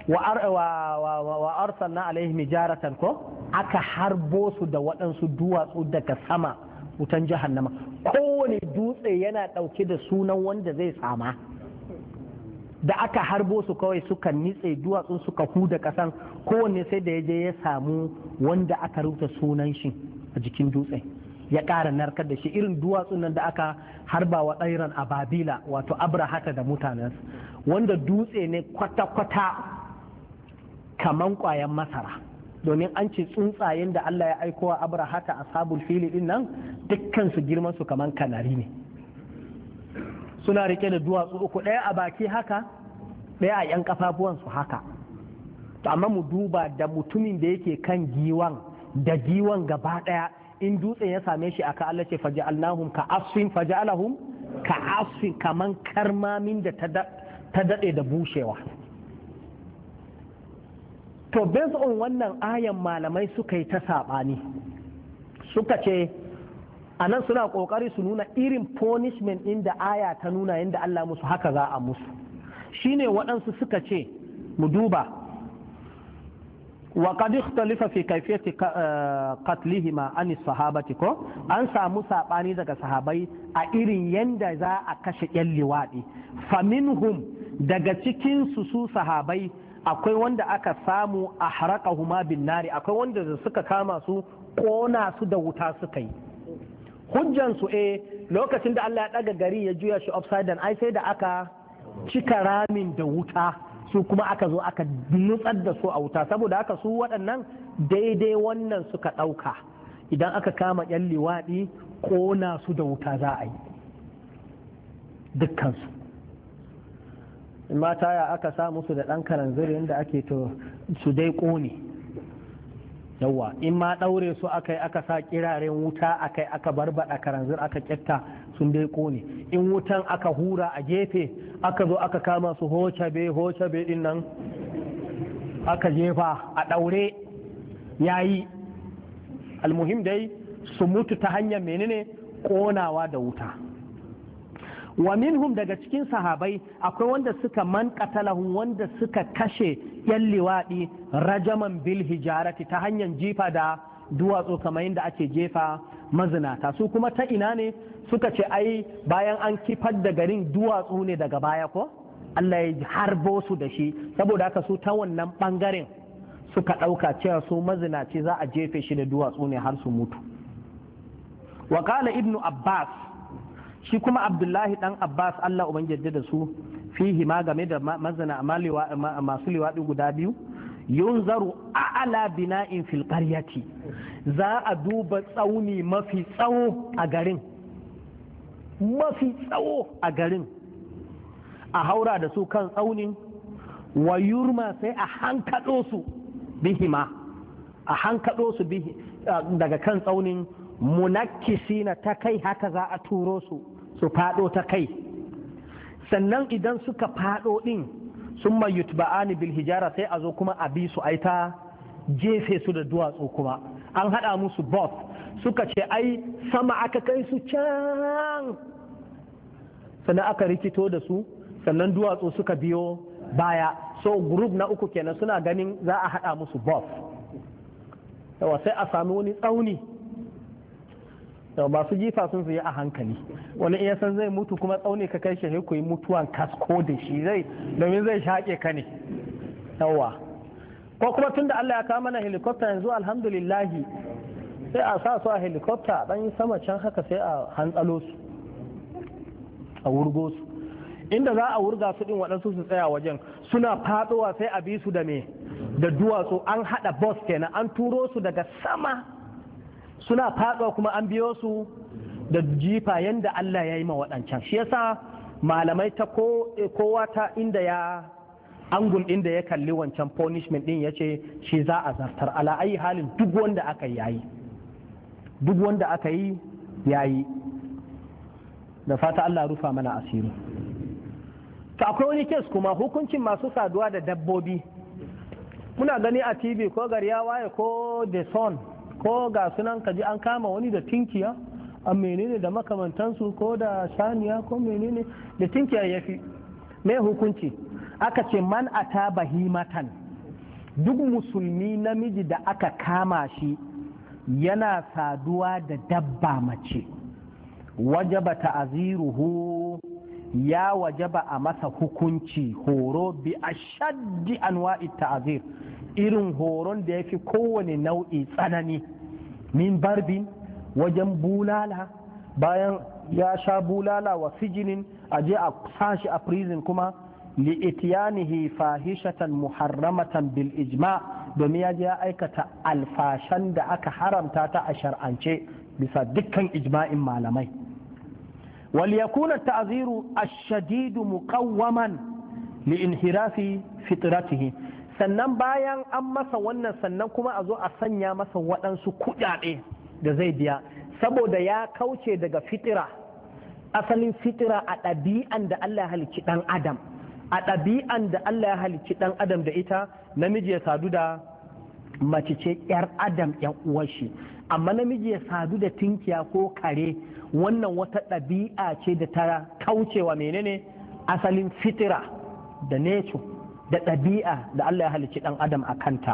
[SPEAKER 1] wa arsalna alaihim hijaratan ko aka harbo su da waɗansu duwatsu daga sama, wutan jahannama, kowane dutse yana ɗauke da sunan wanda zai tsama. Da aka harbo su kawai suka nitse duwatsun suka huda ƙasan, kowanne sai da ya je ya samu wanda aka rubuta sunan shi a jikin dutse, ya ƙara narkar da shi, irin duwatsun nan da aka harba wa ɗairan ababila wato abrahata da mutanen, wanda dutse ne kwata-kwata kaman ƙwayan masara, domin an ce tsuntsayen da Allah ya aiko wa abrahata a sabul fili din nan dukkan su girman su kaman kanari ne, suna rike da duwatsu uku, ɗaya a baki haka ɗaya a yan kafafuwansu haka. To amma mu duba da mutumin da yake kan giwan da giwan gaba ɗaya, in dutsen ya same shi aka Allah ce faja'alnahum ka asfin faja'alahum ka asfin, kaman karmamin da ta daɗe da bushewa. To based on wannan ayan malamai suka yi ta saɓani, suka ce a nan suna ƙoƙari su nuna irin punishment ɗin da aya ta nuna yadda Allah musu haka za a musu. Shine waɗansu suka ce mu duba wa qad ikhtalafa fi kayfiyati qatlihima an sahabati ko an samu saɓani daga sahabai a irin yanda za a kashe ƴan liwaɗi. Faminhum daga cikin su su sahabai akwai wanda aka samu a haraqahuma bin nari, akwai wanda suka kama su ƙona su da wuta suka yi. Hujjansu eh lokacin da Allah ya ɗaga gari ya juya shi upside down, ai sai da aka cika ramin da wuta, su kuma aka zo aka nutsar da su a wuta, saboda haka su waɗannan daidai wannan suka ɗauka, idan aka kama ƴan liwaɗi ƙona su da wuta za a yi dukkansu. Mata ya aka sa musu da ɗan karanzir yadda ake to su dai ƙone. Yawwa in ma ɗaure su aka yi aka sa kiraren wuta aka yi aka barbaɗa karanzir aka ƙyatta sun dai ƙone. In wutan aka hura a gefe aka zo aka kama su hocabe hocabe ɗin nan aka jefa a ɗaure yayi. Almuhim dai su mutu ta hanyar menene ƙonawa da wuta. Wa minhum daga cikin sahabai akwai wanda suka man qatalahum, wanda suka kashe yan liwaɗi rajaman bil hijarati ta hanyar jifa da duwatsu kamar yadda ake jefa mazinata. Su kuma ta ina ne suka ce ai bayan an kifar da garin duwatsu ne daga baya ko Allah ya harbo su da shi, saboda haka su ta wannan bangaren suka ɗauka cewa su mazinaci za a jefe shi da duwatsu ne har su mutu. Wa qala ibnu Abbas, shi kuma Abdullahi dan Abbas Allah ubangiji da su fihi ma game da mazana masu liwaɗi guda biyu, yunzaru a'ala bina'in fil qaryati, za a duba tsauni mafi tsawo a garin, mafi tsawo a garin a haura da su kan tsaunin, wa yurma sai a hankaɗo su bihima, a hankaɗo su bihi daga kan tsaunin, munakkisina ta kai haka za a turo su su faɗo ta kai. Sannan idan suka faɗo ɗin sun mayutba'ani bil hijara sai a zo kuma a bi su ai ta jefe su da duwatsu, kuma an haɗa musu boss. Suka ce ai sama aka kai su can, sannan aka rikito da su, sannan duwatsu suka biyo baya. So group na uku kenan suna ganin za a haɗa musu boss. Yawa sai a sami wani tsauni ba su jifa sun su yi a hankali, wani iya san zai mutu kuma tsauni ka kai shi ku yi mutuwan kasko da shi zai domin zai shaƙe ka ne yawa. Ko kuma tunda Allah ya kawo mana helicopter yanzu alhamdulillahi sai a sa su a helicopter dan yi sama can haka sai a hantsalo su a wurgo su inda za a wurga su din waɗansu su tsaya wajen suna faɗowa sai a bi su da me da duwatsu, an haɗa bus kenan an turo su daga sama suna faɗowa kuma an biyo su da jifa yanda Allah ya yi ma waɗancan. Shi yasa malamai ta kowa ta inda ya angul inda ya kalli wancan punishment din ya ce shi za a zartar ala ayi halin duk wanda aka yi yayi duk wanda aka yi yayi da fata Allah rufa mana asiri. To akwai wani kes kuma hukuncin masu saduwa da dabbobi muna gani a T V ko gari ya waye ko the sun ko ga sunan kaji an kama wani da tinkiya a menene da makamantansu ko da saniya ko menene da tinkiya ya fi mai hukunci aka ce man ata bahimatan duk musulmi namiji da aka kama shi yana saduwa da dabba mace wajaba ta'ziruhu ya wajaba a masa hukunci horo bi ashaddi anwa'i ta'zir irin horon da yafi kowane nau'i tsanani min barbin wajen bulala bayan ya sha bulala wa sijinin aje a sashi a prison kuma li itiyanihi fahishatan muharramatan bil ijma domin ya je ya aikata alfashan da aka haramta ta a shar'ance bisa dukkan ijma'in malamai. وليكون التعذير الشديد مقوما لانحراف فطرته sannan bayan an masa wannan sannan kuma a zo a sanya masa waɗansu kuɗaɗe da zai biya saboda ya kauce daga fitira asalin fitira a ɗabi'an da Allah ya halicci ɗan adam a ɗabi'an da Allah ya halicci ɗan adam da ita namiji ya sadu da mace ce ƴar adam ƴan uwar shi amma namiji ya sadu da tinkiya ko kare wannan wata ɗabi'a ce da ta kaucewa menene asalin fitira da neco da ɗabi'a da Allah ya halicci ɗan adam a kanta.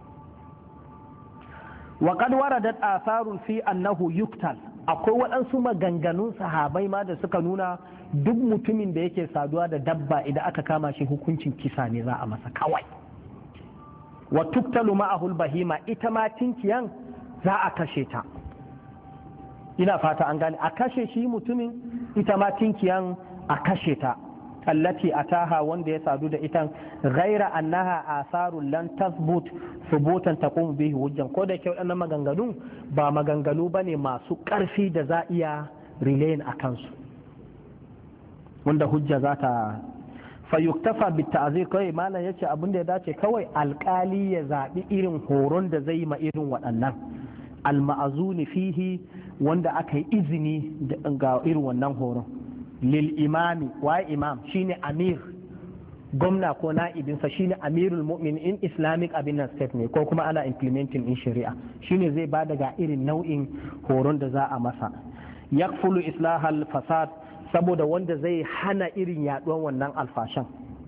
[SPEAKER 1] wa qad waradat atharun fi annahu yuktal akwai waɗansu maganganun sahabai ma da suka nuna duk mutumin da yake saduwa da dabba idan aka kama shi hukuncin kisa ne za a masa kawai. wa tuktalu ma'ahul bahima ita ma tinkiyan za a kashe ta ina fata an gane a kashe shi mutumin ita ma tinkiyan a kashe ta allati ataha wanda ya sadu da ita ghaira annaha asarun lan tasbut subutan taqum bihi hujjan ko da kyau wadannan maganganu ba maganganu bane masu karfi da za iya relayin akan su wanda hujja za ta fayuktafa bi ta'zir kai malam yace abin da ya dace kawai alkali ya zabi irin horon da zai ma irin waɗannan al-ma'zuni fihi wanda aka yi izini ga irin wannan horon lil imami wa imam shine amir gwamna ko na'ibinsa shine amirul mu'min in islamic abin state ne ko kuma ana implementing in shari'a shine zai ba daga irin nau'in horon da za a masa yakfulu islahal fasad saboda wanda zai hana irin yaduwan wannan alfashan.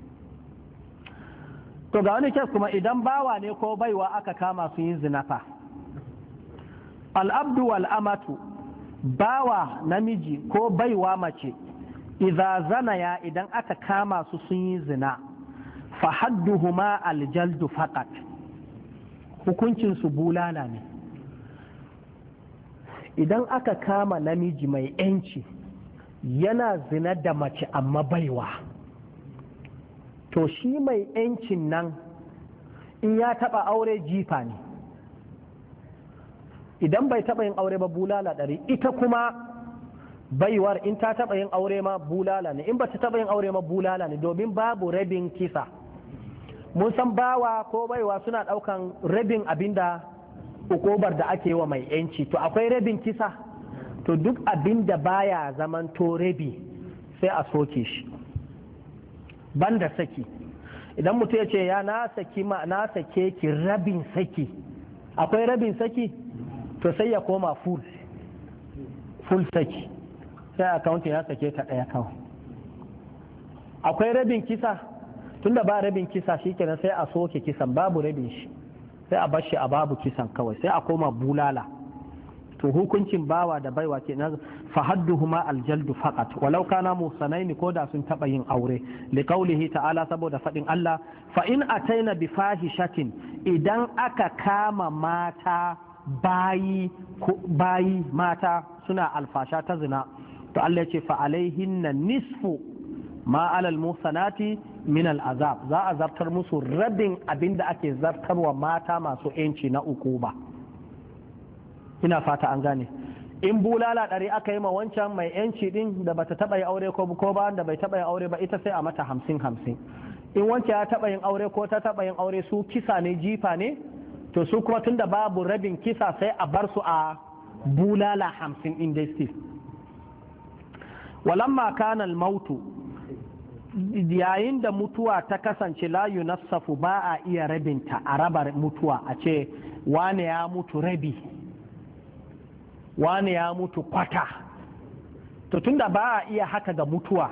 [SPEAKER 1] To ga wani kes kuma idan bawa ne ko baiwa aka kama su yin zinafa al'abdu wal amatu bawa namiji ko baiwa mace idza zanaya idan aka kama su sun yi zina fa hadduhuma aljaldu faqat hukuncin su bulala ne. Idan aka kama namiji mai yanci yana zina da mace amma baiwa to shi mai yancin nan in ya taba aure jifa ne idan bai taba yin aure ba bulala ɗari ita kuma baiwar in ta taba yin aure ma bulala ne in ba ta taba yin aure ma bulala ne domin babu rabin kisa. Mun san bawa ko baiwa suna ɗaukan rabin abinda ukubar da ake wa mai yanci to akwai rabin kisa to duk abinda baya zaman to rabi sai a soke shi banda saki. Idan mutum ya ce ya na saki ma na sake ki rabin saki akwai rabin saki to sai ya koma full full saki sai akawuntin ya sake ta ɗaya kawai. Akwai rabin kisa tunda ba rabin kisa shikenan sai a soke kisan babu rabin shi sai a bar shi a babu kisan kawai sai a koma bulala to hukuncin bawa da baiwa ke nan fa hadduhuma aljaldu faqat walau kana musanaini ko da sun taba yin aure li qawlihi ta'ala saboda fadin Allah fa in ataina bi fahishatin idan aka kama mata bayi bayi mata suna alfasha ta zina to Allah ya ce fa alaihinna nisfu ma alal musanati min al azab za a zartar musu rabin abinda ake zartarwa mata masu yanci na uku ba. Ina fata an gane in bulala ɗari aka yi ma wancan mai yanci din da bata taɓa yin aure ko ko ba da bai taɓa yin aure ba ita sai a mata hamsin hamsin in wancan ya taɓa yin aure ko ta taɓa yin aure su kisa ne jifa ne to su kuma tunda babu rabin kisa sai a bar su a bulala hamsin in dai still walamma kana mautu yayin da mutuwa ta kasance la yunassafu ba a iya rabinta a raba mutuwa a ce wane ya mutu rabi wane ya mutu kwata to tunda ba a iya haka ga mutuwa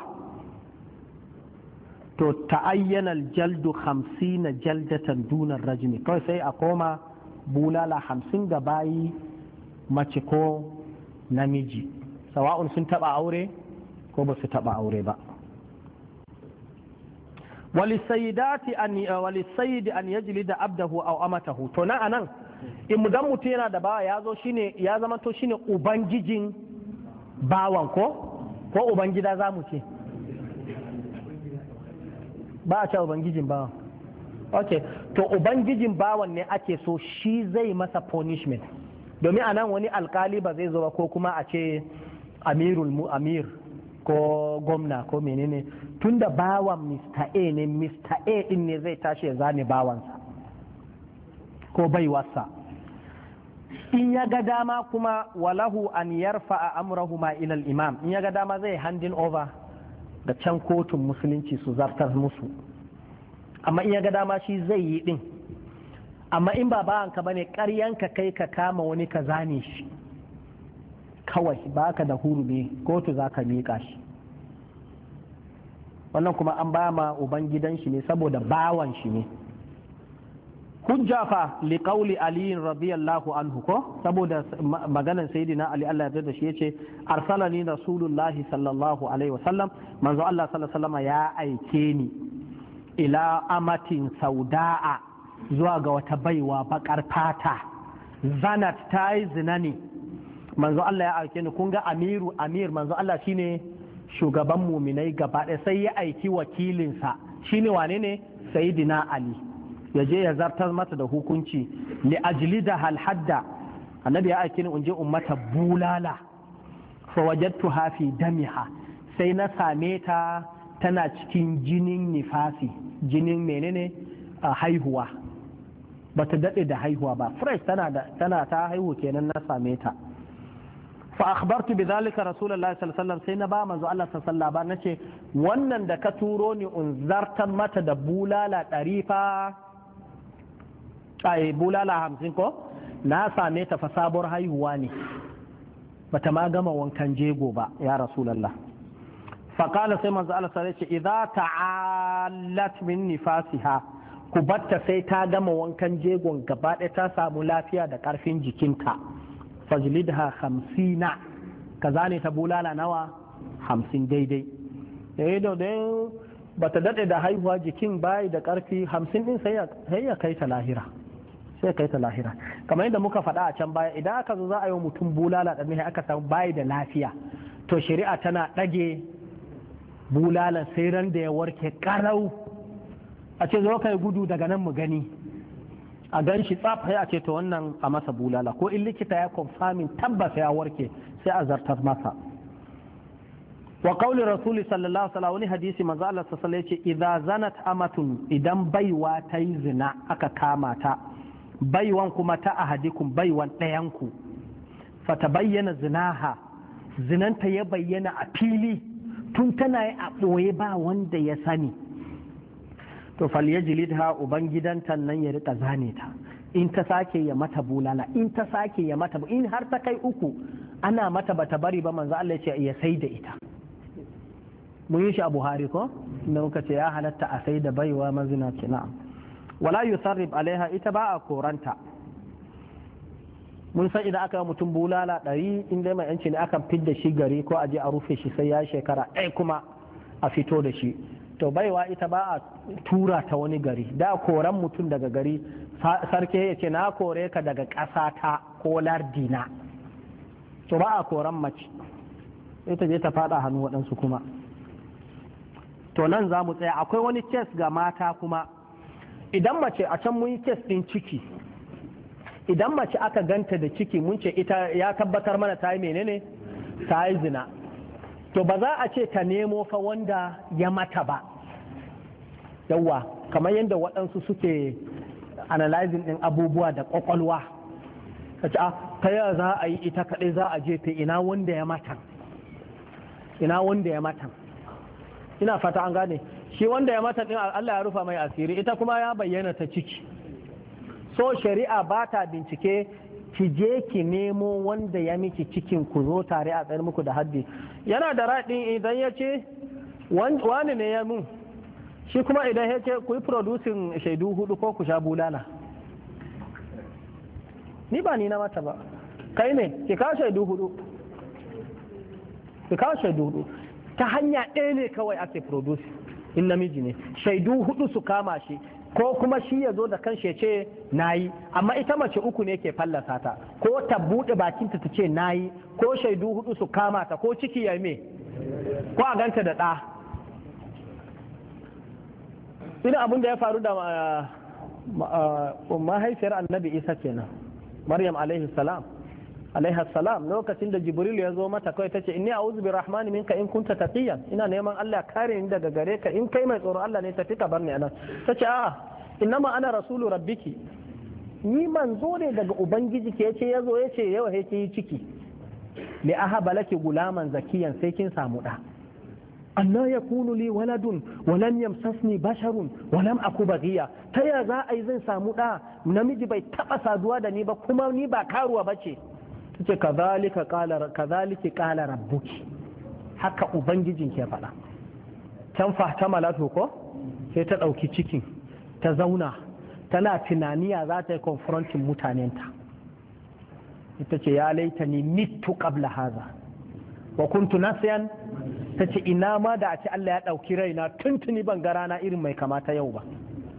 [SPEAKER 1] to ta'ayyana aljaldu hamsina jaldatan dunar rajmi kawai sai a koma bulala hamsin ga bayi mace ko namiji sawa'un sun taba aure ko ba su taba aure ba walisayidati an walisayidi an yajlida abdahu aw amatahu to nan anan in mudan mutum yana da bawa ya zo shine ya zama to shine ubangijin bawan ko ko ubangida za mu ce ba a ce ubangijin bawan ok to ubangijin bawan ne ake so shi zai masa punishment domin anan wani alkali ba zai zo ba ko kuma a ce amirul mu amir ko gwamna ko menene tunda bawan mister A ne mister A din ne zai tashi ya zane bawansa ko baiwarsa in ya ga dama kuma walahu an yarfa a amurahu ma ilal imam in ya ga dama zai handin over da can kotun musulunci su zartar musu amma in ya ga dama shi zai yi din amma in ba bawanka bane ƙaryanka kai ka kama wani ka zane shi kawai baka da hurumi kotu za ka miƙa shi wannan kuma an ba ma ubangidan shi ne saboda bawan shi ne hujja fa li qawli ali radiyallahu anhu ko saboda maganan sayyidina ali Allah ya da shi yace arsalani rasulullahi sallallahu alaihi wasallam manzo Allah sallallahu alaihi wasallam ya aike ni ila amatin sauda'a zuwa ga wata baiwa bakar fata zanat tayi zina ne manzo Allah ya aike ni kun ga amiru amir manzo Allah shine shugaban muminai gaba ɗaya sai ya aiki wakilinsa shine wane ne sayyidina ali ya je ya zartar mata da hukunci li ajlida hal hadda annabi ya aiki ni in je ummata bulala fa wajadtuha fi damiha sai na same ta tana cikin jinin nifasi jinin menene haihuwa bata dade da haihuwa ba fresh tana da tana ta haihu kenan na same ta fa akhbartu bidhalika rasulullahi sallallahu alaihi wasallam sai na ba manzo Allah sallallahu alaihi nace wannan da ka turo ni in zartar mata da bulala ɗari fa ai bulala hamsin ko na same ta fa sabuwar haihuwa ne bata ma gama wankan jego ba ya rasulullah fa qala sai manzo Allah sallallahu alaihi idza ta'allat min nifasiha ku batta sai ta gama wankan jegon gaba ɗaya ta samu lafiya da ƙarfin jikinta fajlidha hamsina kaza ne ta bulala nawa hamsin daidai eh da dan bata dade da haihuwa jikin bayi da karfi hamsin din sai ya kai ta lahira sai kai ta lahira kamar yadda muka faɗa a can baya idan aka zo za a yi mutum bulala da mai aka samu bayi da lafiya to shari'a tana ɗage bulalan sai ran da ya warke karau a ce zo kai gudu daga nan mu gani a gan shi tsaf sai a ce to wannan a masa bulala ko in likita ya confirming tabbas ya warke sai a zartar masa wa qawli rasuli sallallahu alaihi wasallam wani hadisi manzo Allah sallallahu alaihi wasallam yace idza zanat amatun idan baiwa ta yi zina aka kama ta baiwan kuma ta ahadikum baiwan ɗayan ku fatabayyana zinaha zinanta ya bayyana a fili tun tana yi a ɓoye ba wanda ya sani to falyajlidha ubangidanta nan ya rika zane ta in ta sake ya mata bulala in ta sake ya mata in har ta kai uku ana mata bata bari ba manzo Allah ya ce ya sai da ita mun yi shi a Buhari ko inda muka ce ya halatta a sai da baiwa mazina ce na'am wala yusarrib alaiha ita ba a koranta mun san idan aka yi mutum bulala ɗari inda mai yanci ne akan fidda shi gari ko a je a rufe shi sai ya shekara ɗaya kuma a fito da shi. To baiwa ita ba a tura ta wani gari, da koran mutum daga gari sarki ya ce na kore ka daga ƙasata ko lardina, to ba a koran mace ita je ta fada hannu waɗansu kuma. To nan za mu tsaya, akwai wani kes ga mata kuma, idan mace a can mun yi kes ɗin ciki, idan mace aka ganta da ciki mun ce ita ya tabbatar mana ta yi menene, ta yi zina, to ba za a ce ta nemo fa wanda ya mata ba. Yawwa kamar yadda waɗansu suke analyzing ɗin abubuwa da ƙwaƙwalwa, ta ce ta yaya za a yi ita kaɗai za a jefe, ina wanda ya mata, ina wanda ya mata, ina fata an gane shi wanda ya mata ɗin Allah ya rufa mai asiri, ita kuma ya bayyana ta ciki. So shari'a ba ta bincike, ki je ki nemo wanda ya miki cikin ku zo tare a tsayar muku da haddi. Yana da raɗin idan ya ce wani ne ya mun, shi kuma idan ya ce ku yi producing shaidu hudu ko ku sha bulala, ni ba ni na mata ba, kai ne ki kawo shaidu hudu, ki kawo shaidu hudu. Ta hanya ɗaya ne kawai ake producing in namiji ne, shaidu hudu su kama shi, ko kuma shi ya zo da kanshi ya ce nayi, amma ita mace uku ne ke fallasa ta, ko ta buɗe bakinta ta ce nayi, ko shaidu hudu su kama ta, ko ciki ya me, ko a ganta da ɗa. Ina abin da ya faru da mahaifiyar annabi Isa kenan, Maryam alaihi salam alaihi salam, lokacin da Jibril ya zo mata kawai tace inni a'udhu birrahmani minka in kunta taqiyan, ina neman Allah kare ni daga gare ka in kai mai tsoro Allah ne, tafi ka bar ni anan. Tace a'a innama ana rasulu rabbiki, ni manzo ne daga ubangiji ke yace yazo yace yau he ki ciki, li ahaba laki gulaman zakiyan, sai kin samu da. anna yakunu li waladun wa lam yamsasni basharun wa lam aku baghiya, ta ya za a yi zan samu da namiji bai taba saduwa da ni ba kuma ni ba karuwa bace. Tace kazalika qala kazalika qala rabbuki, haka ubangijin ke faɗa. Can fata malatu ko sai ta ɗauki cikin ta zauna tana tunaniya za ta yi confronting mutanenta, ita ce ya laita ni mitu qabla haza wa kuntu nasiyan, ta ce ina ma da a ce Allah ya ɗauki raina tuntuni ban ga rana irin mai kamata yau ba.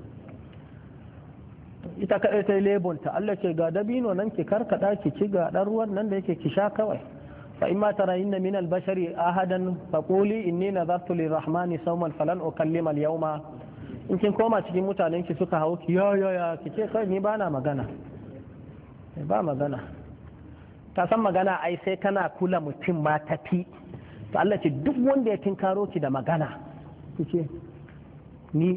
[SPEAKER 1] Ita kaɗai ta yi lebonta, Allah ce ga dabino nan ki karkaɗa ki ci, ga ɗan ruwan nan da yake ki sha kawai. fa in ma tarayinna min al-bashari ahadan faquli inni nadartu lirrahmani sawman falan ukallima al-yawma. In kin koma cikin mutanen ki suka hawo ki ya ya ya ki ce kai ni ba na magana, ba magana. Ta san magana ai sai kana kula mutum ma tafi. To Allah ce duk wanda ya tinkaro ki da magana ki ce ni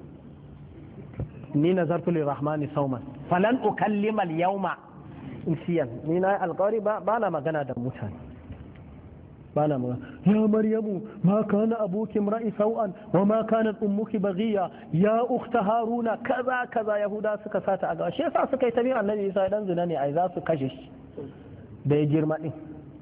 [SPEAKER 1] ni nazartu lirrahmani sawman falan ukallima al-yawma insiyan, ni na alƙawari ba na magana da mutane, ba na magana. Ya maryamu ma kana abuki imra'i sau'an wa ma kanat ummuki baghiya ya ukhta haruna kaza kaza. Yahuda suka sata a gaba, shi yasa suka yi tabi'an annabi Isa dan zina ne ai za su kashe shi da ya girma din.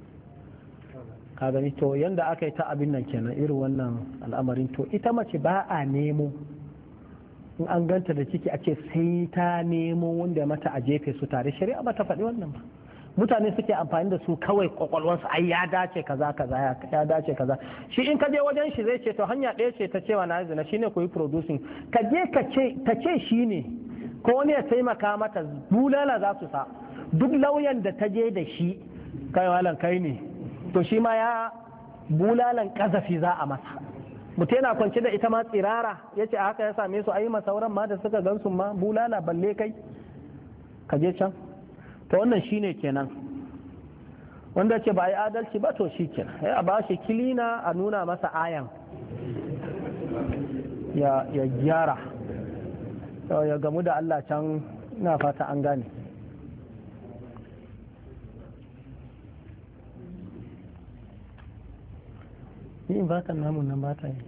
[SPEAKER 1] Ka gani to yanda aka yi ta abin nan kenan irin wannan al'amarin. To ita mace ba a nemo, in an ganta da ciki a ce sai ta nemo wanda mata a jefe su tare, shari'a ba ta faɗi wannan ba. Mutane suke amfani da su kawai kwakwalwarsu, ai ya dace kaza kaza ya dace kaza. Shi in ka je wajen shi zai ce to hanya ɗaya ce ta cewa na zina shine ku yi producing, ka je ka ce ta ce shine, ko wani ya taimaka mata, bulala za su sa. Duk lauyan da ta je da shi kai walan kai ne, to shi ma ya bulalan kazafi za a masa. Mutum yana kwance da ita ma tsirara ya ce haka ya same su, a yi masauran ma da suka gansu ma bulala balle kai ka je can. To wannan shine kenan wanda ce ba a yi adalci ba, to shi kenan ya a ba shi kilina a nuna masa ayan ya gyara ya gamu da Allah can. Na fata an gane. yin baka namun nan ba ta yi.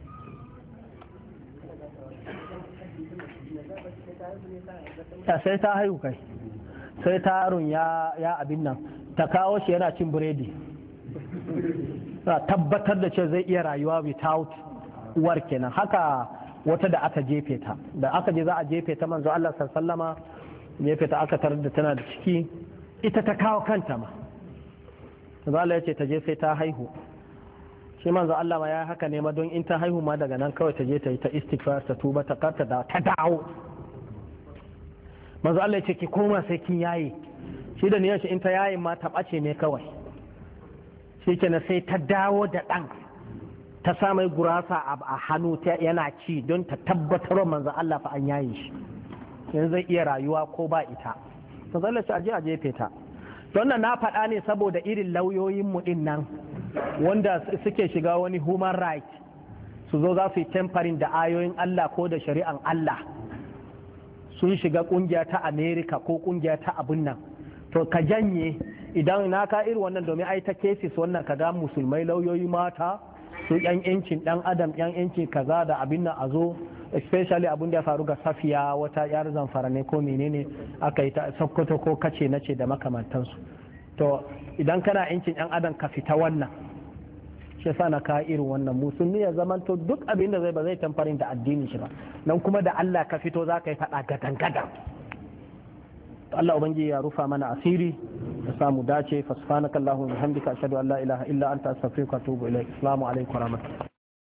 [SPEAKER 1] Sai ta haihu kai, sai tarun ya ya abin nan ta kawo shi yana cin biredi, tabbatar da ce zai iya rayuwa without uwar kenan. Haka wata da aka jefe ta, da aka je za a jefe ta manzo Allah sallama jefe ta aka tarar da tana da ciki, ita ta kawo kanta ma manzo Allah ya ce ta je sai ta haihu shi manzo Allah ma ya haka ne ma don in ta haihu ma daga nan kawai ta je ta yi ta istighfar ta tuba ta karta da ta dawo manzo Allah ya ce ki koma sai kin yaye shi da niyyar shi in ta yaye ma ta bace ne kawai shi kenan sai ta dawo da dan ta sa mai gurasa a hannu ta yana ci don ta tabbatar manzo Allah fa an yaye shi yanzu zai iya rayuwa ko ba ita manzo Allah ya ce aje a jefe ta don na faɗa ne saboda irin lauyoyin mu din nan wanda suke shiga wani human right su zo za su yi tempering da ayoyin Allah ko da shari'an Allah sun shiga kungiya ta America ko kungiya ta abun nan to ka janye idan na ka irin wannan domin ai ta cases wannan ka ga musulmai lauyoyi mata su yan yancin dan adam yan yancin kaza da abin nan a zo especially abin da ya faru ga Safiya wata yar zamfara ne ko menene aka yi ta Sokoto ko kace nace da makamantansu to idan kana yancin yan adam ka fita wannan shi yasa na ka irin wannan musulmi ya zaman to duk abin da zai ba zai tamfarin da addinin shi ba nan kuma da Allah ka fito za ka yi faɗa gadan gadan Allah ubangiji ya rufa mana asiri ya samu dace fasfanaka Allahu bihamdika ashhadu an la ilaha illa anta astaghfiruka wa atubu ilaik assalamu alaikum wa rahmatullahi